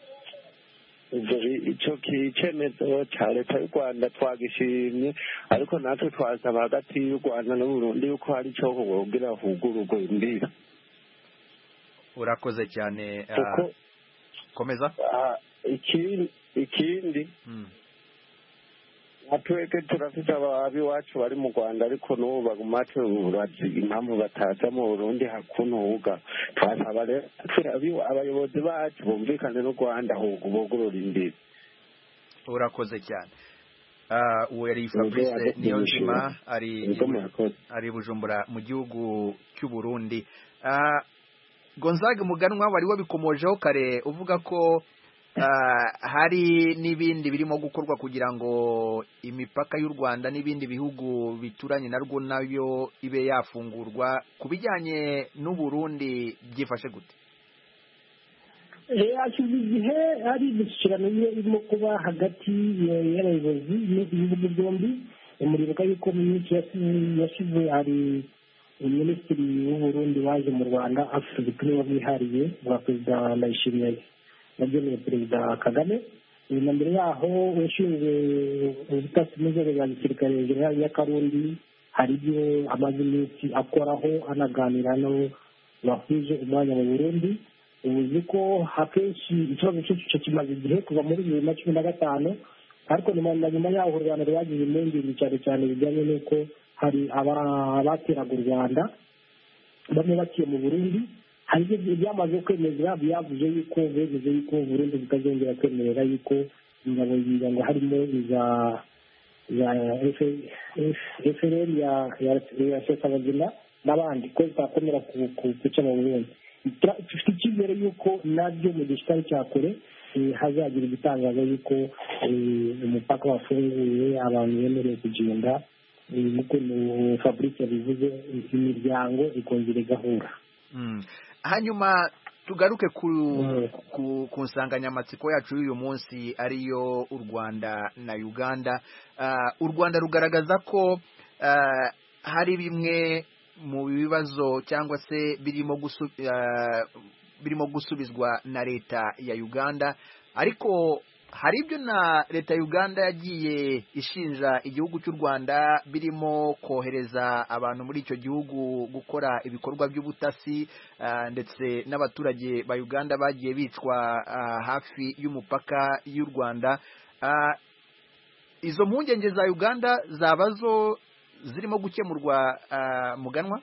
Icyo kicemezo cya leta y'u Rwanda twagishimye, ariko natwe twasaba hagati y'u Rwanda n'u Burundi yuko hari cyo kugira hugururwe imbibi. Urakoze cyane. Uh, komeza. Uh, ikindi ikindi mm. atweke turafite ababi wacu bari mu Rwanda ariko n'ubu bagumate urazi impamvu bataza mu Burundi hakunuga. Twasaba rero abayobozi bacu bumvikane n'u Rwanda ahubwo bugurura imbibi. Urakoze cyane. Uh, uwo yari Fabrice Niyonzima ari ari Bujumbura mu gihugu cy'u Burundi. Uh, Gonzague Muganwa wari wabikomojeho kare uvuga ko uh, hari n'ibindi birimo gukorwa kugira ngo imipaka y'u Rwanda n'ibindi bihugu bituranye narwo nayo ibe yafungurwa. Ku bijyanye n'u Burundi byifashe gute? Hashize igihe hari imishyikirano irimo kuba hagati y'abayobozi b'ibihugu byombi. Muribuka yuko mu minsi yashize hari Minisitiri w'u Burundi waje mu Rwanda afite ubutumwa bwihariye bwa Perezida Ndayishimiye yageneye Perezida Kagame. Na mbere yaho ushinzwe ubutasi n'inzego za gisirikare ya Karundi hari ibyo amaze iminsi akoraho anaganira no bahuje umwanya mu Burundi. Uzi ko akenshi ikibazo cyo kimaze igihe kuva muri bibiri na cumi na gatanu, ariko nyuma yaho u Rwanda rwagize impungenge cyane cyane bijyanye n'uko hari abateraga u Rwanda bamwe bakiye mu Burundi. Hari ibyo byamaze kwemeza byavuze yuko bemeje yuko Burundi butazongera kwemerera yuko ingabo ngo harimo iza ya F L N ya ya Sesabagina n'abandi ko zitakomera ku guca mu Burundi. Dufite icyizere yuko nabyo mu gihe kitari cya kure hazagira igitangaza yuko umupaka wafunguye abantu bemerewe kugenda nk'ukuntu Fabrice yabivuze imiryango ikongera igahura. Hanyuma tugaruke ku nsanganyamatsiko yacu y'uyu munsi ariyo u Rwanda na Uganda. U Rwanda rugaragaza ko hari bimwe mu bibazo cyangwa se birimo birimo gusubizwa na leta ya Uganda, ariko hari ibyo na leta ya Uganda yagiye ishinja igihugu cy'u Rwanda birimo kohereza abantu muri icyo gihugu gukora ibikorwa by'ubutasi, ndetse n'abaturage ba Uganda bagiye bicwa hafi y'umupaka y'u Rwanda. Izo mpungenge za Uganda zaba zo zirimo gukemurwa muganwa?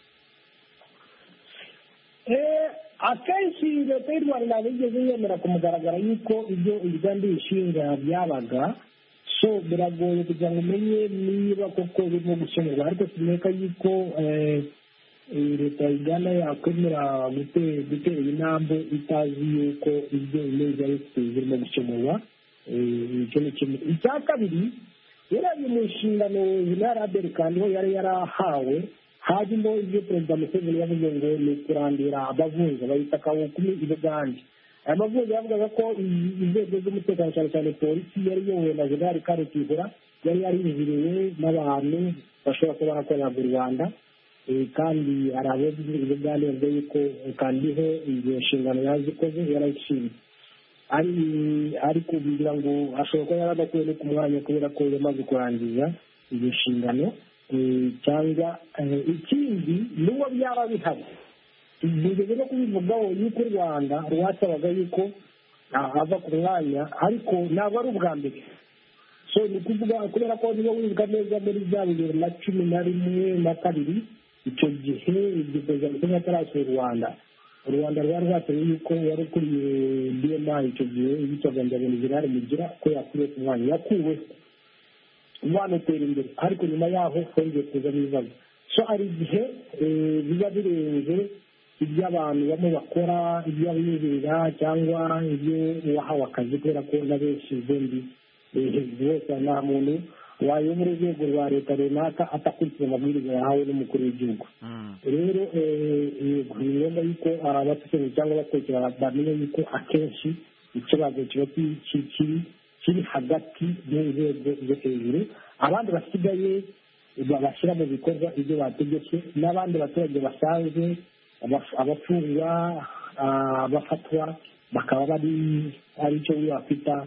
akenshi leta y'u Rwanda yigeze yemera ku mugaragaro yuko ibyo Uganda ishinga byabaga, so biragoye kugira ngo umenye niba koko birimo gukemurwa, ariko sineka yuko leta ya Uganda yakwemera gutera intambwe itazi yuko ibyo imeze birimo gukemurwa. Icyo ni kimwe. Icya kabiri, yari ari mu nshingano Jenerali Kandiho yari yarahawe, harimo ibyo Perezida Museveni yavuze ngo ni kurandira abavunja bayita kabukumi i Buganda. Aya mavunja yavugaga ko inzego z'umutekano cyane cyane polisi yari iyobowe na Jenerali Kale Kihura yari yarinjiriwe n'abantu bashobora kuba barakorera mu Rwanda, kandi hari abavuze i Buganda bavuga yuko Kandiho iyo nshingano yazikoze yarayishinze, ariko kugira ngo ashobora kuba yaradakuwe no ku mwanya kubera ko yamaze kurangiza iyo nshingano. Cyangwa ikindi n'uwo byaba bihari bigeze no kubivugaho yuko u Rwanda rwasabaga yuko ava ku mwanya, ariko ntabwo ari ubwa mbere. So ni kuvuga kubera ko niba wibuka neza muri bya bibiri na cumi na rimwe na kabiri, icyo gihe iryo perezida Museveni atarasura u Rwanda, u Rwanda rwari rwasabye yuko wari ukuriye B M I icyo gihe yitwaga Jenerali Mugira ko yakuriye ku mwanya, yakuwe umwana utera imbere, ariko nyuma yaho hongeye kuzamo ibibazo. So hari igihe biba birenze ibyo abantu bamwe bakora, ibyo abiyubirira cyangwa ibyo wahawe akazi, kubera ko na benshi bombi bose nta muntu wayobora urwego rwa leta runaka atakurikiza amabwiriza yahawe n'umukuru w'igihugu. Rero ni ngombwa yuko abatekereza cyangwa abatekereza bamenye yuko akenshi ikibazo kiba kiri kiri hagati y'inzego zo hejuru, abandi basigaye bashyira mu bikorwa ibyo bategetse, n'abandi baturage basanzwe abafungwa bafatwa bakaba bari ari cyo wakwita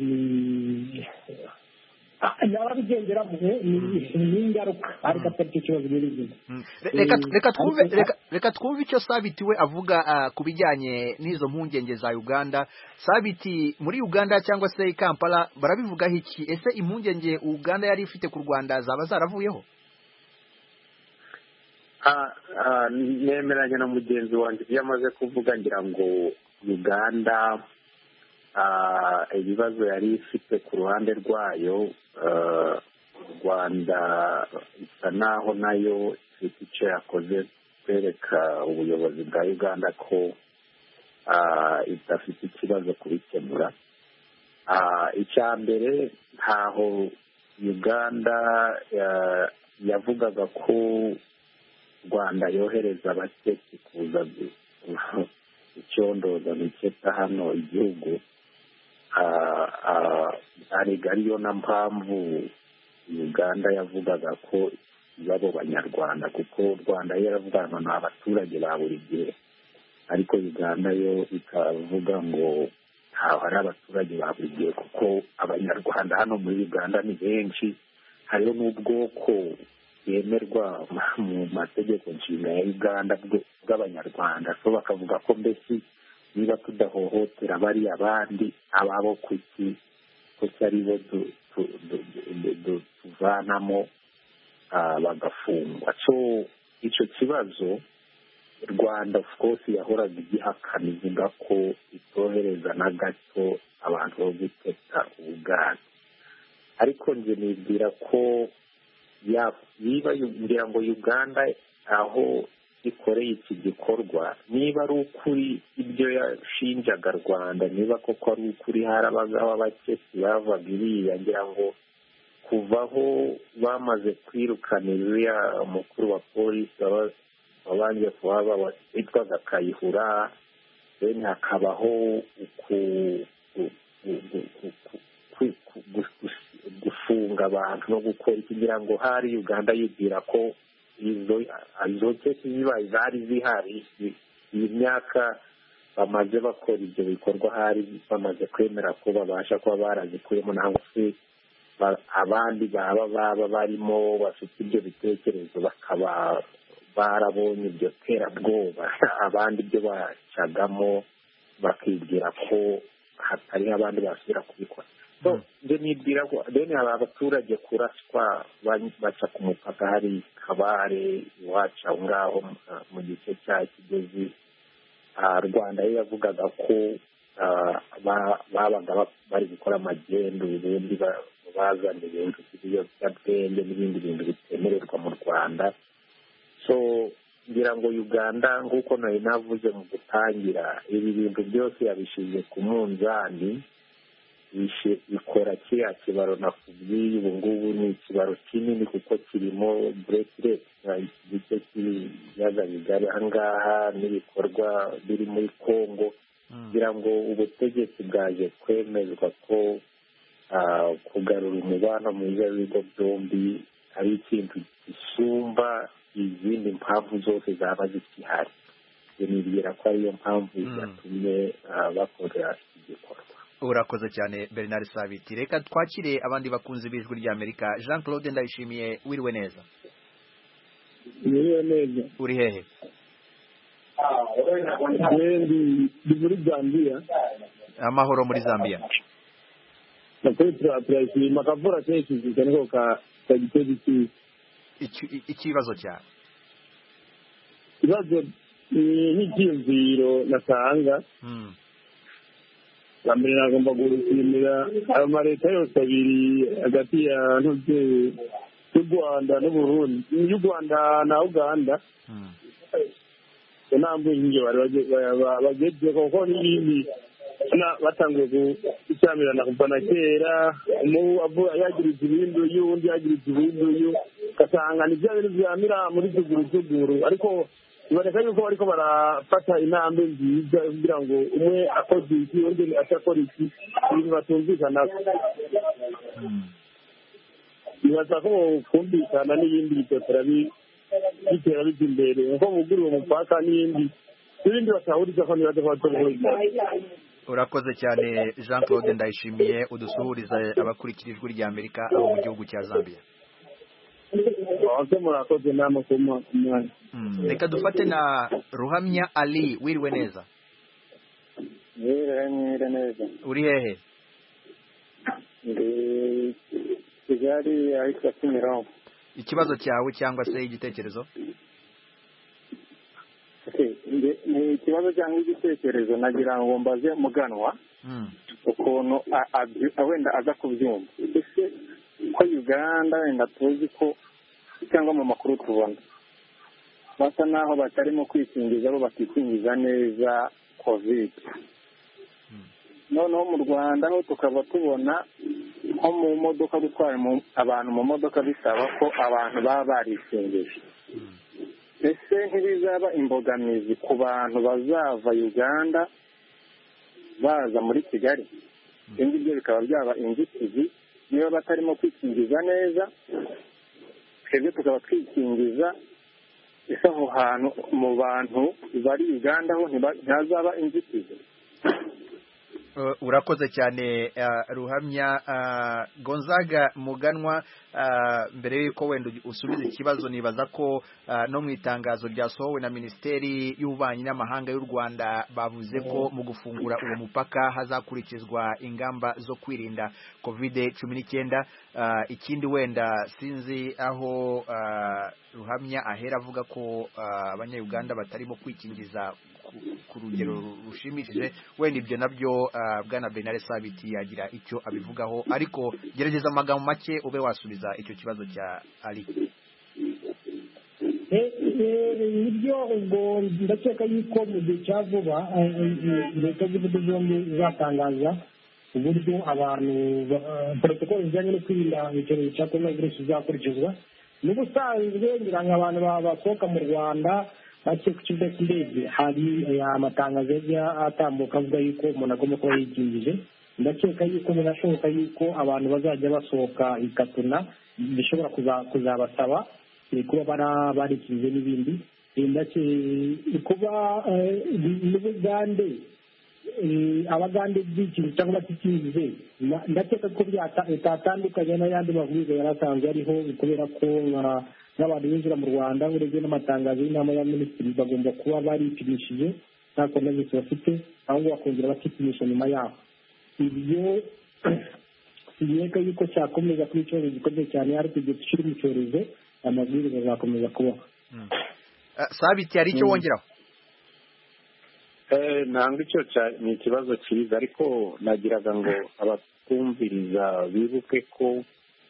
n'ababigenderamo n'ingaruka, ariko atari cyo kibazo nyir'izina. Reka twumve icyo Sabiti we avuga ku bijyanye n'izo mpungenge za Uganda. Sabiti, muri Uganda cyangwa se Kampala barabivugaho iki? Ese impungenge Uganda yari ifite ku Rwanda zaba zaravuyeho? Nemeranya na mugenzi wanjye ibyo amaze kuvuga, ngira ngo Uganda ibibazo yari ifite ku ruhande rwayo, u Rwanda isa naho nayo ifite icyo yakoze kwereka ubuyobozi bwa Uganda ko idafite ikibazo kubikemura. Icya mbere, ntaho Uganda yavugaga ko Rwanda yohereza abaketse kuza icyondoza miketa hano igihugu, arega ariyo na mpamvu Uganda yavugaga ko babo banyarwanda, kuko u Rwanda yaravugaga ngo abaturage ba buri gihe, ariko Uganda yo ikavuga ngo ntaho ari abaturage ba buri gihe, kuko abanyarwanda hano muri Uganda ni benshi, hariho n'ubwoko bwemerwa mu mategeko nshinga ya Uganda bw'abanyarwanda. So bakavuga ko mbese niba tudahohotera bari abandi ababo kuki ko ari bo tuvanamo bagafungwa. So icyo kibazo Rwanda of course yahoraga igihakana, ivuga ko itohereza na gato abantu bo guteta ubuganda, ariko nje nibwira ko niba ngira ngo Uganda aho ikoreye iki gikorwa, niba ari ukuri ibyo yashinjaga Rwanda, niba koko ari ukuri harabagaho abakesi bavaga iriya, ngira ngo kuvaho bamaze kwirukana uriya mukuru wa polisi wabanje kuhaba witwaga Kayihura, then hakabaho gufunga abantu no gukora kugira ngo hari Uganda yibwira ko izo izo kesi zibaye zari zihari. Iyi myaka bamaze bakora ibyo bikorwa hari bamaze kwemera ko babasha kuba barazikuyemo, ntabwo se abandi baba baba barimo bafite ibyo bitekerezo bakaba barabonye ibyo terabwoba, abandi ibyo bacagamo bakibwira ko hatari abandi basubira kubikora. So nde nibwira ko deni aba abaturage kuraswa baca ku mupaka hari Kabare iwacu aho ngaho mu gice cya Kigezi. Rwanda yo yavugaga ko babaga bari gukora amagendo ubundi bazana ibintu by'ibiyobyabwenge n'ibindi bintu bitemererwa mu Rwanda. So ngira ngo Uganda nk'uko nari navuze mu gutangira, ibi bintu byose yabishize ku munzani, ikora kiriya kibaro nakubwiye ubu ngubu ni ikibaro kinini kuko kirimo burekireti igice cy'ibiyaga bigari aha ngaha n'ibikorwa biri muri Kongo, kugira ngo ubutegetsi bwaje kwemezwa ko kugarura umubano mwiza w'ibigo byombi ari ikintu gisumba izindi mpamvu zose zaba zikihari. Nibwira ko ariyo mpamvu yatumye bakora iki gikorwa. Urakoze cyane Bernard Sabiti. Reka twakire abandi bakunzi b'ijwi rya Amerika. Jean Claude Ndayishimiye, wiriwe neza? Wiriwe neza. Uri hehe? Ndi muri Zambia. Amahoro muri Zambia. Nakwitwa turashima kavura kenshi cyane ka kagitezi ki ikibazo cya. Ikibazo ni ikiyumviro nasanga. Mm. Bambere nagomba gushimira amaleta yose abiri hagati ya ntuze y'u Rwanda n'u Burundi, y'u Rwanda na Uganda. Mm. Nambu inge bari bageze kuko n'ibindi batanguye gucyamirana kuva na kera, umu yagiriza ibintu y'undi yagiriza ibintu y'u kasanga ni bya bintu byamira muri tuguru tuguru, ariko biboneka yuko bariko barafata intambwe nziza kugira ngo umwe akoze iki undi atakora iki, ibintu batumvikana. Nibaza ko kumvikana n'ibindi bitotera bitera bijya imbere nko mugurira umupaka n'ibindi n'ibindi batahuriza ko nibaza ko batahuriza. Urakoze cyane Jean Claude Ndayishimiye, udusuhuriza abakurikira ijwi rya Amerika aho mu gihugu cya Zambia. Murakoze nama kuma umwanya. Reka dufate na Ruhamya Ali, wiriwe neza? Wiriwe neza. Uri hehe? Ndi Kigali ahitwa Kimironko. Ikibazo cyawe cyangwa se igitekerezo? Ni ikibazo cyangwa igitekerezo nagira ngo mbaze muganwa ukuntu wenda aza kubyumva. Ese ko Uganda wenda tuzi ko cyangwa mu makuru tubona basa naho batarimo kwikingiza bo bakikingiza neza covid, noneho mu Rwanda aho tukaba tubona nko mu modoka gutwara abantu mu modoka bisaba ko abantu baba barikingije. Ese ntibizaba imbogamizi ku bantu bazava Uganda baza muri Kigali? Ibindi byo bikaba byaba inzitizi niba batarimo kwikingiza neza, twebwe tukaba twikingiza. Ese aho hantu mu bantu bari Uganda ho ntazaba inzitizi? Urakoze cyane Ruhamya. Gonzaga Muganwa, mbere yuko wenda usubiza ikibazo, nibaza ko no mu itangazo ryasohowe na Minisiteri y'Ububanyi n'Amahanga y'u Rwanda bavuze ko mu gufungura uwo mupaka hazakurikizwa ingamba zo kwirinda covid cumi n'icyenda. Ikindi wenda sinzi aho Ruhamya ahera avuga ko abanyayuganda batarimo kwikingiza ku rugero rushimishije, wenda ibyo nabyo bwana Bernard Sabiti yagira icyo abivugaho, ariko gerageza amagambo make ube wasubiza icyo kibazo cya Ali. Ibyo ubwo ndakeka yuko mu gihe cya vuba leta z'ibihugu byombi zatangaza uburyo abantu porotokoli zijyanye no kwirinda icyorezo cya korona virusi zizakurikizwa. N'ubusanzwe ngira ngo abantu basohoka mu Rwanda bake ku kibuga cy'indege hari amatangazo yagiye atambuka avuga yuko umuntu agomba kuba yikingije. Ndakeka yuko binashoboka yuko abantu bazajya basohoka ikatuna bishobora kuzabasaba kuba barikingije n'ibindi. Ndetse kuba n'ubugande abagande by'ikintu cyangwa batikingize ndakeka ko bitatandukanye n'ayandi mabwiriza yari asanzwe ariho, kubera ko n'abantu binjira mu Rwanda urebye n'amatangazo y'inama ya minisitiri bagomba kuba baripimishije nta korona virusi bafite, ahubwo bakongera bakipimisha nyuma yaho. Ibyo siyeka yuko cyakomeza kuri icyorezo gikomeye cyane, ariko igihe tukiri mu cyorezo amabwiriza azakomeza kubaho. Sabiti hari icyo wongeraho? ntabwo icyo ni ikibazo cyiza, ariko nagiraga ngo abatumviriza bibuke ko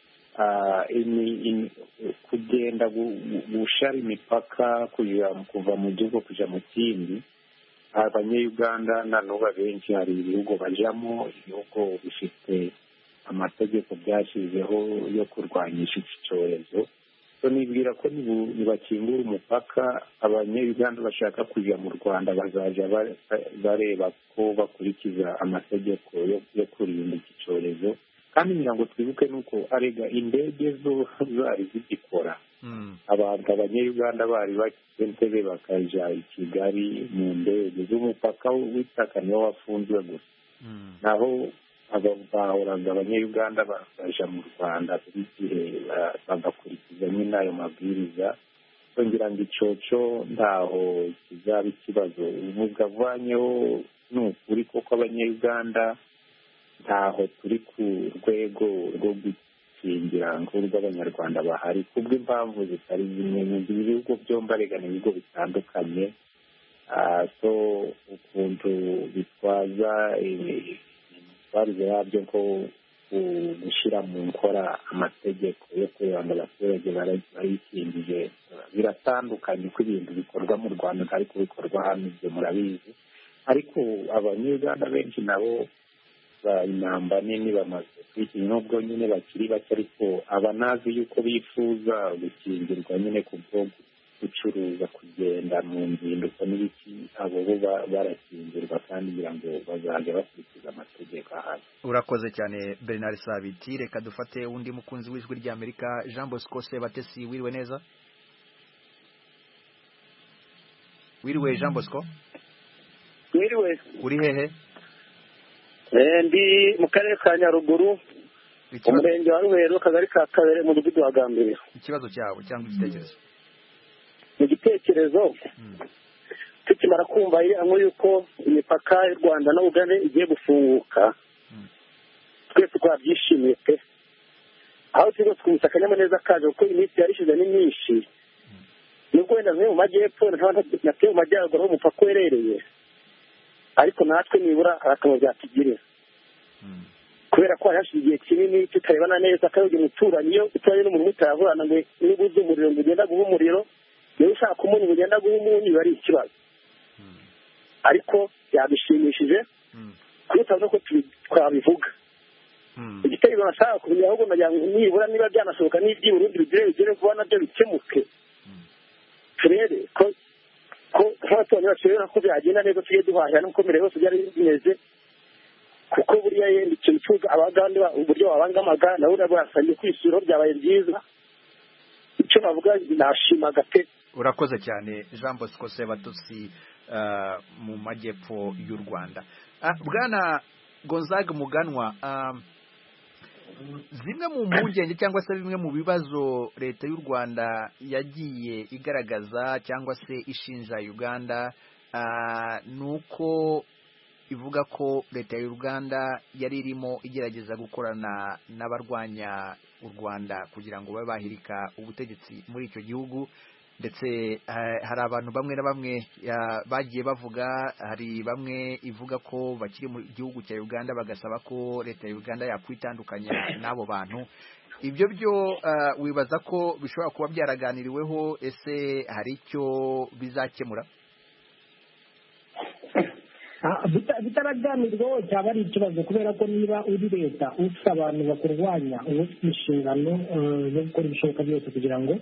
kugenda gushara imipaka kuva mu gihugu kujya mu kindi, abanyayuganda na n'ubu benshi hari ibihugu bajyamo, ibihugu bifite amategeko byashyizeho yo kurwanyisha iki cyorezo. nibwira ko nibakingura umupaka abanyayuganda bashaka kujya mu Rwanda bazajya bareba ko bakurikiza amategeko yo kurinda iki cyorezo. Kandi ngira ngo twibuke nuko arega indege zo zari zigikora, abantu abanyayuganda bari bakentebe bakajya i Kigali mu ndege z'umupaka w'itaka niwo wafunzwe gusa, naho bahoraga abanyayuganda baje mu Rwanda buri gihe bagakurikiza nyine ayo mabwiriza. ngira ngo icyoco ntaho kizaba ikibazo. Ubwo avanyeho ni ukuri koko abanyayuganda ntaho turi ku rwego rwo gukingira nk'urw'abanyarwanda bahari, kubw'impamvu zitari zimwe. mu bihugu byombi arega ni ibigo bitandukanye, so ukuntu bitwaza imyitwarire yabyo nko gushyira mu nkora amategeko yo kureba ngo abaturage barayikingije biratandukanye ko ibintu bikorwa mu Rwanda ariko bikorwa hano, ibyo murabizi. Ariko abanyarwanda benshi nabo inamba nini bamaze kwikingira, nubwo nyine bakiri bake, ariko abanazi yuko bifuza gukingirwa nyine ku bwo gucuruza, kugenda mu nzinduko n'ibiki, abo bo barakingirwa kandi ngira ngo bazajya bakurikiza amategeko ahari. Urakoze cyane Bernard Sabiti. Reka dufate undi mukunzi w'ijwi ry'Amerika, Jean Bosco Sebatesi. Wiriwe neza? Wiriwe Jean Bosco? Wiriwe. Uri hehe? Eh, ndi mu karere ka Nyaruguru, umurenge wa Ruhero, akagari ka Kabere, mu mudugudu wa Gambiro. Ikibazo cyawe cyangwa igitekerezo? Mu gitekerezo tukimara kumva aho yuko imipaka y'u Rwanda na Uganda igiye gufunguka, twese twabyishimiye pe, aho turi twumva akanyamuneza kaje kuko iminsi yarishize ni myinshi. Nubwo wenda mu majyepfo natwe mu majyaruguru umupaka werereye, ariko natwe nibura arakamo byatugirira, kubera ko hashize igihe kinini tutarebana neza kandi umuturanyi iyo uturanye n'umuntu mutavurana ngo nibuze umuriro ngo ugenda guha umuriro, niba ushaka umunyu ngo ugenda guha umunyu, biba ari ikibazo. Ariko yabishimishije kuruta ko twabivuga. Igitekerezo nashaka kumenya ahubwo nagira ngo nibura niba byanashoboka n'iby'i Burundi bigire bigere vuba nabyo bikemuke, turebe ko ko nk'abaturage bashobora ko byagenda neza, tujye duhahira n'ukomere hose byari bimeze, kuko buriya yenda icyo bicuza abagande uburyo babangamaga nabo barasangiye kwisura, byabaye byiza. Icyo navuga nashimaga pe. Urakoze cyane Jean Bosco Sebatesi mu majyepfo y'u Rwanda. Bwana Gonzaga Muganwa, zimwe mu mpungenge cyangwa se bimwe mu bibazo leta y'u Rwanda yagiye igaragaza cyangwa se ishinja Uganda, nuko ivuga ko leta y'u Rwanda yari irimo igerageza gukorana n'abarwanya u Rwanda kugira ngo babe bahirika ubutegetsi muri icyo gihugu. Ndetse hari abantu bamwe na bamwe bagiye bavuga, hari bamwe ivuga ko bakiri mu gihugu cya Uganda bagasaba ko leta ya Uganda yakwitandukanya n'abo bantu. Ibyo byo wibaza ko bishobora kuba byaraganiriweho, ese hari icyo bizakemura? bitaraganirwaho cyaba ari ikibazo kubera ko niba uri leta ufite abantu bakurwanya uba ufite inshingano zo gukora ibishoboka byose kugira ngo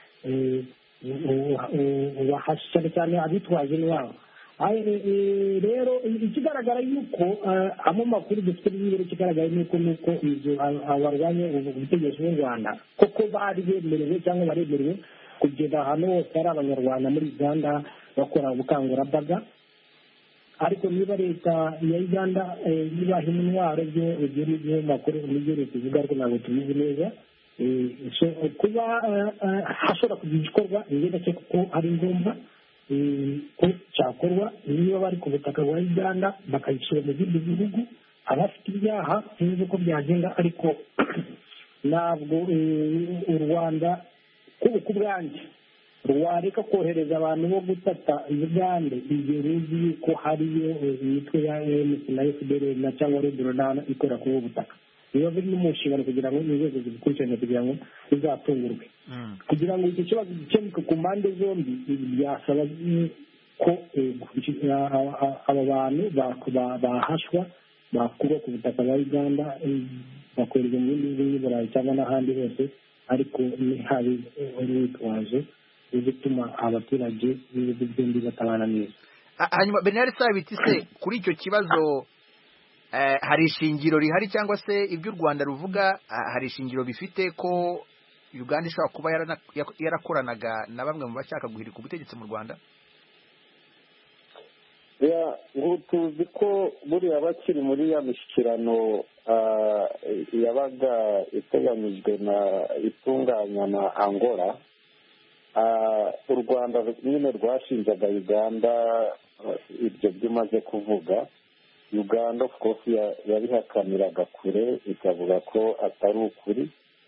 ubahashe cyane cyane abitwaje iwabo. Rero ikigaragara yuko amo makuru dufite n'ibiro kigaragara yuko nuko ibyo abarwanya ubutegetsi bw'u Rwanda koko bari bemerewe cyangwa baremerewe kugenda ahantu hose hari abanyarwanda muri Uganda bakora ubukangurambaga, ariko niba leta ya Uganda ibaha intwaro byo ebyiri byo makuru n'ibyo leta ivuga ariko ntabwo tubizi neza. Kuba hashobora kugira igikorwa ngenda cyo kuko ari ngombwa ko cyakorwa niba bari ku butaka bwa Uganda bakayishyira mu bindi bihugu abafite ibyaha sinzi uko byagenda, ariko ntabwo u Rwanda ku bwanjye rwareka kohereza abantu bo gutata Uganda igihe ruzi yuko hariyo imitwe ya M C na F D L na cyangwa Rwanda ikora ku butaka. Biba biri mu nshingano kugira ngo inzego zibikurikirane kugira ngo bizatungurwe kugira ngo icyo kibazo gikemuke ku mpande zombi. Byasaba ko aba bantu bahashwa bakurwa ku butaka bwa Uganda bakorerwa mu bindi bihugu by'Uburayi cyangwa n'ahandi hose, ariko ntihabe urwitwazo ruzatuma abaturage b'ibihugu byombi batabana neza. Hanyuma Bernard Sabiti, se kuri icyo kibazo hari ishingiro rihari cyangwa se ibyo u Rwanda ruvuga hari ishingiro bifite ko Uganda ishobora kuba yarakoranaga na bamwe mu bashaka guhirika ubutegetsi mu Rwanda? ngo tuzi ko buriya bakiri muri ya mishyikirano yabaga iteganyijwe na itunganya na Angola, u Rwanda nyine rwashinjaga Uganda ibyo byumaze kuvuga. Uganda of course yabihakaniraga kure ikavuga ko atari ukuri.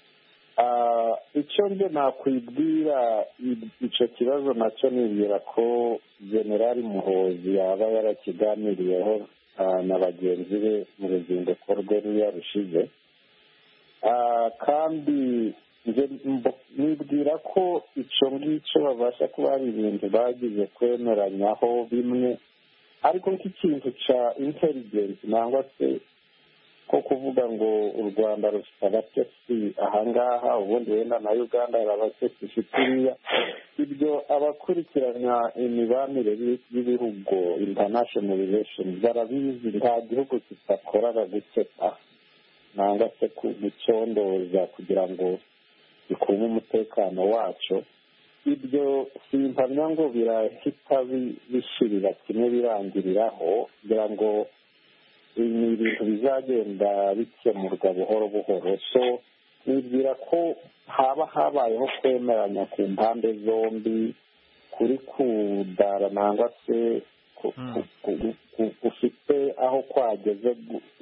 Icyo nge nakwibwira icyo kibazo nacyo nibwira ko Generali Muhoozi yaba yarakiganiriyeho na bagenzi be mu ruzinduko rwe ruriya rushize, kandi nibwira ko icyo ngicyo babasha kuba hari ibintu bagize kwemeranyaho bimwe, ariko nk'ikintu cya intelligence nangwa se ko kuvuga ngo u Rwanda rufite abatetsi ahangaha ubundi wenda na Uganda hari abatetsi ifitiriya, ibyo abakurikirana imibanire y'ibihugu international relations barabizi. Nta gihugu kitakoraga guketa nangwa se gucondoza kugira ngo bikume umutekano wacyo. Ibyo simpamya ngo birahita bishirira kimwe birangiriraho, kugira ngo ni ibintu bizagenda bikemurwa buhoro buhoro. So nibwira ko haba habayeho kwemeranya ku mpande zombi kuri kudara nangwa se ufite aho kwageze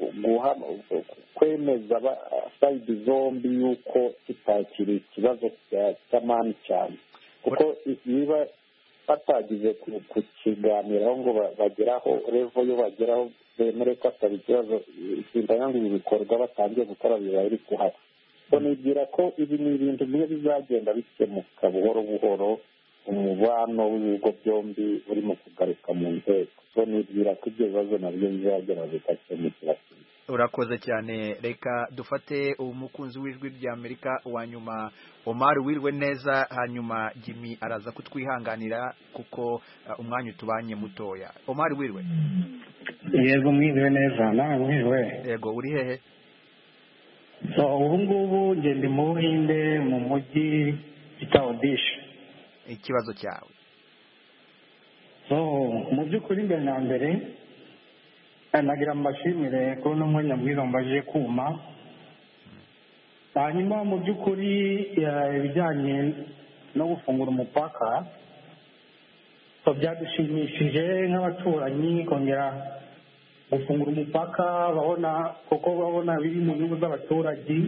kwemeza sayidi zombi yuko kitakiri ikibazo cy'amani cyane, kuko niba batagize kukiganiraho ngo bageraho revo yo bageraho bemere ko atari ikibazo, simpamya ngo ibi bikorwa batangiye gukora biba biri kuhari. So nibwira ko ibi ni ibintu bimwe bizagenda bikemuka buhoro buhoro, umubano w'ibihugu byombi urimo kugaruka mu nteko. So nibwira ko ibyo bibazo nabyo bizagera bigakemukira. Urakoze cyane. Reka dufate umukunzi w'ijwi rya Amerika wa nyuma, Omar Wirwe neza, hanyuma Jimmy araza kutwihanganira kuko uh, umwanya utubanye mutoya. Omar Wirwe. Yego mwiriwe neza. Nawe mwiriwe. Yego, uri hehe? So ubu ngubu nge ndi mu Buhinde mu mujyi bita Odisha. Ikibazo cyawe? So mu by'ukuri mbere na mbere nagira mbashimire ko n'umwanya mwiza mbaje kuma. Hanyuma mu by'ukuri ibijyanye no gufungura umupaka so byadushimishije nk'abaturanyi kongera gufungura umupaka, babona kuko babona biri mu nyungu z'abaturage.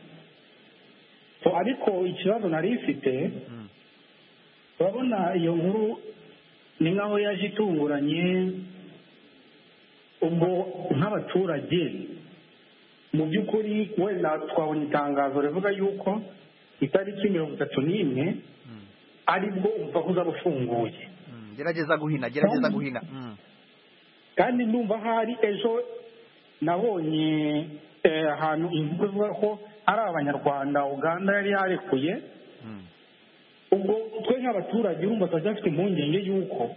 So ariko ikibazo nari ifite urabona iyo nkuru ni nkaho yaje itunguranye, ubwo nk'abaturage mu by'ukuri wenda twabonye itangazo rivuga yuko itariki mirongo itatu n'imwe aribwo umupaka uzaba ufunguye. Gerageza guhina gerageza guhina kandi numva hari ejo nabonye ahantu imvugo ivuga ko ari abanyarwanda Uganda yari yarekuye. ubwo twe nk'abaturage urumva turacyafite impungenge y'uko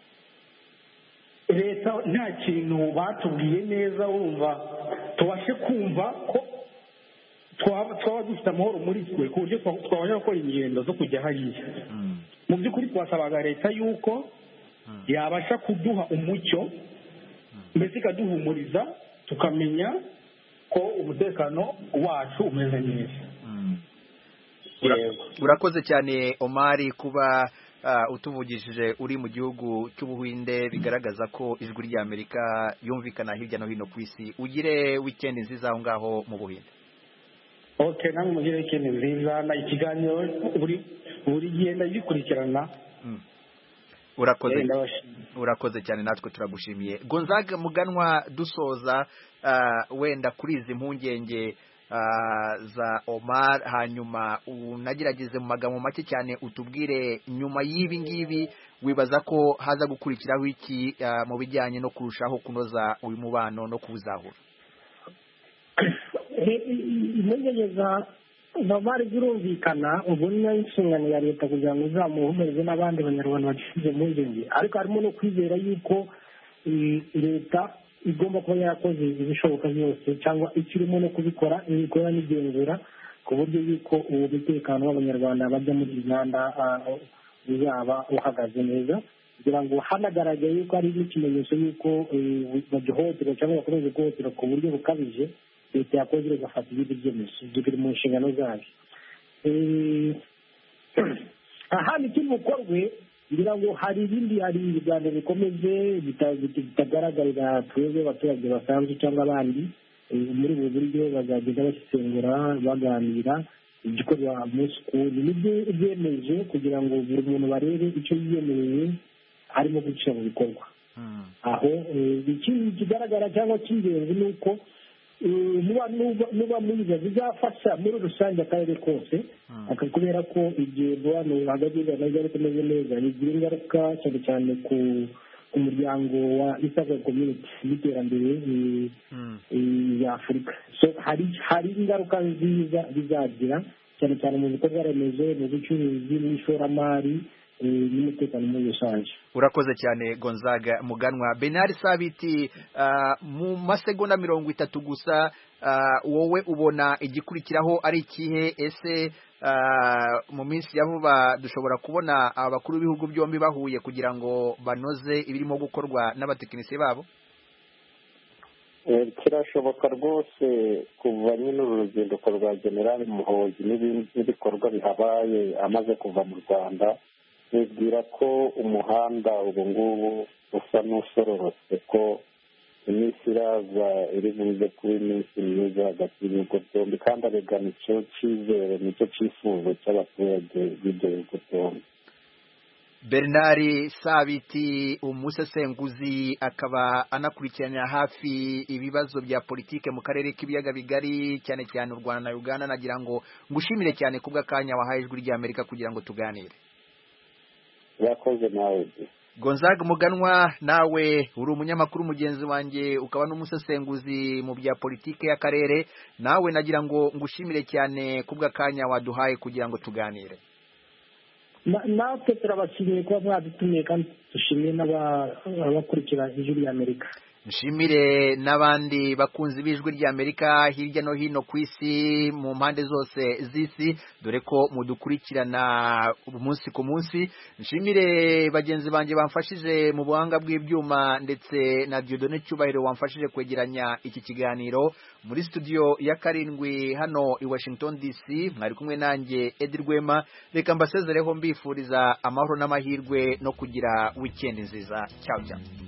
leta nta kintu batubwiye neza, urumva tubashe kumva ko twaba dufite amahoro muri twe ku buryo twabasha gukora ingendo zo kujya hariya. mu by'ukuri twasabaga leta y'uko yabasha kuduha umucyo, mbese ikaduhumuriza tukamenya ko umutekano wacu umeze neza. Urakoze cyane Omari kuba utuvugishije uri mu gihugu cy'Ubuhinde, bigaragaza ko ijwi rya Amerika yumvikana hirya no hino ku isi. Ugire weekend nziza aho ngaho mu Buhinde. Okay, namwe mugire weekend nziza, na ikiganiro buri buri gihe ndagikurikirana. Urakoze urakoze cyane, natwe turagushimiye. Gonzaga Muganwa, dusoza uh, wenda kuri izi mpungenge uh, za Omar, hanyuma unagerageze mu magambo make cyane utubwire nyuma y'ibi ngibi wibaza ko haza gukurikiraho iki uh, mu bijyanye no kurushaho kunoza uyu mubano no kuwuzahura. impungenge za Omar zirumvikana, ubu ni inshingano ya leta kugira ngo izamuhumurize n'abandi banyarwanda bagize impungenge, ariko harimo no kwizera yuko leta igomba kuba yarakoze ibishoboka byose cyangwa ikirimo no kubikora ibikora n'igenzura ku buryo yuko uwo mutekano w'abanyarwanda bajya muri Uganda uzaba uhagaze neza, kugira ngo hanagaragaye yuko hari n'ikimenyetso yuko bagihohotera cyangwa bakomeze guhohotera ku buryo bukabije, leta yakoze igafata ibindi byemezo biri mu nshingano zayo. ahandi kiri bukorwe ngira ngo hari ibindi, hari ibiganiro bikomeje bitagaragarira twebwe abaturage basanzwe cyangwa abandi. muri ubu buryo bazagenda basesengura baganira igikorwa munsi ku wundi, nibyo byemeje kugira ngo buri muntu barebe icyo yiyemereye harimo guca mu bikorwa. aho ikindi kigaragara cyangwa cy'ingenzi ni uko nuba mwiza bizafasha muri rusange akarere kose, kubera ko igihe hano hagati y'Urwanda rukomeze neza bigira ingaruka cyane cyane ku umuryango wa East African Community n'iterambere ya Afurika. So hari hari ingaruka nziza bizagira cyane cyane mu bikorwa remezo, mu bucuruzi n'ishoramari n'umutekano muri rusange. Urakoze cyane Gonzaga Muganwa. Bernard Sabiti, uh, mu masegonda mirongo itatu gusa, uh, wowe ubona igikurikiraho ari ikihe? Ese uh, mu minsi ya vuba dushobora kubona abakuru b'ibihugu byombi bahuye kugira ngo banoze ibirimo gukorwa n'abatekinisiye babo? kirashoboka rwose kuva nyine uru ruzinduko rwa General Muhoozi n'ibikorwa bihabaye amaze kuva mu Rwanda, nibwira ko umuhanda ubu ngubu usa n'usororotse, ko iminsi iraza iri buze kuba iminsi myiza hagati y'ibihugu byombi, kandi aregana icyo cyizere nicyo cyifuzo cy'abaturage b'ibyo bihugu byombi. Bernard Sabiti, umusesenguzi akaba anakurikiranira hafi ibibazo bya politike mu karere k'ibiyaga bigari, cyane cyane u Rwanda na Uganda. Nagira ngo ngushimire cyane kubw'akanya wahaye ijwi rya Amerika kugira ngo tuganire. Yakoze nawe. Gonzaga Muganwa, nawe uri umunyamakuru mugenzi wanjye, ukaba n'umusesenguzi mu bya politike y'akarere. Nawe nagira ngo ngushimire cyane kubw'akanya waduhaye kugira ngo tuganire. natwe turabashimiye kuba mwadutumiye, kandi dushimiye n'abakurikira ijwi rya Amerika. Nshimire n'abandi bakunzi b'ijwi rya Amerika hirya no hino ku isi mu mpande zose z'isi, dore ko mudukurikirana umunsi ku munsi. Nshimire bagenzi banjye bamfashije mu buhanga bw'ibyuma, ndetse na Dieudonné Cyubahiro wamfashije kwegeranya iki kiganiro. Muri studio ya karindwi hano i Washington D C mwari kumwe nanjye Edi Rwema. Reka mbasezereho mbifuriza amahoro n'amahirwe no kugira weekend nziza. Ciao ciao.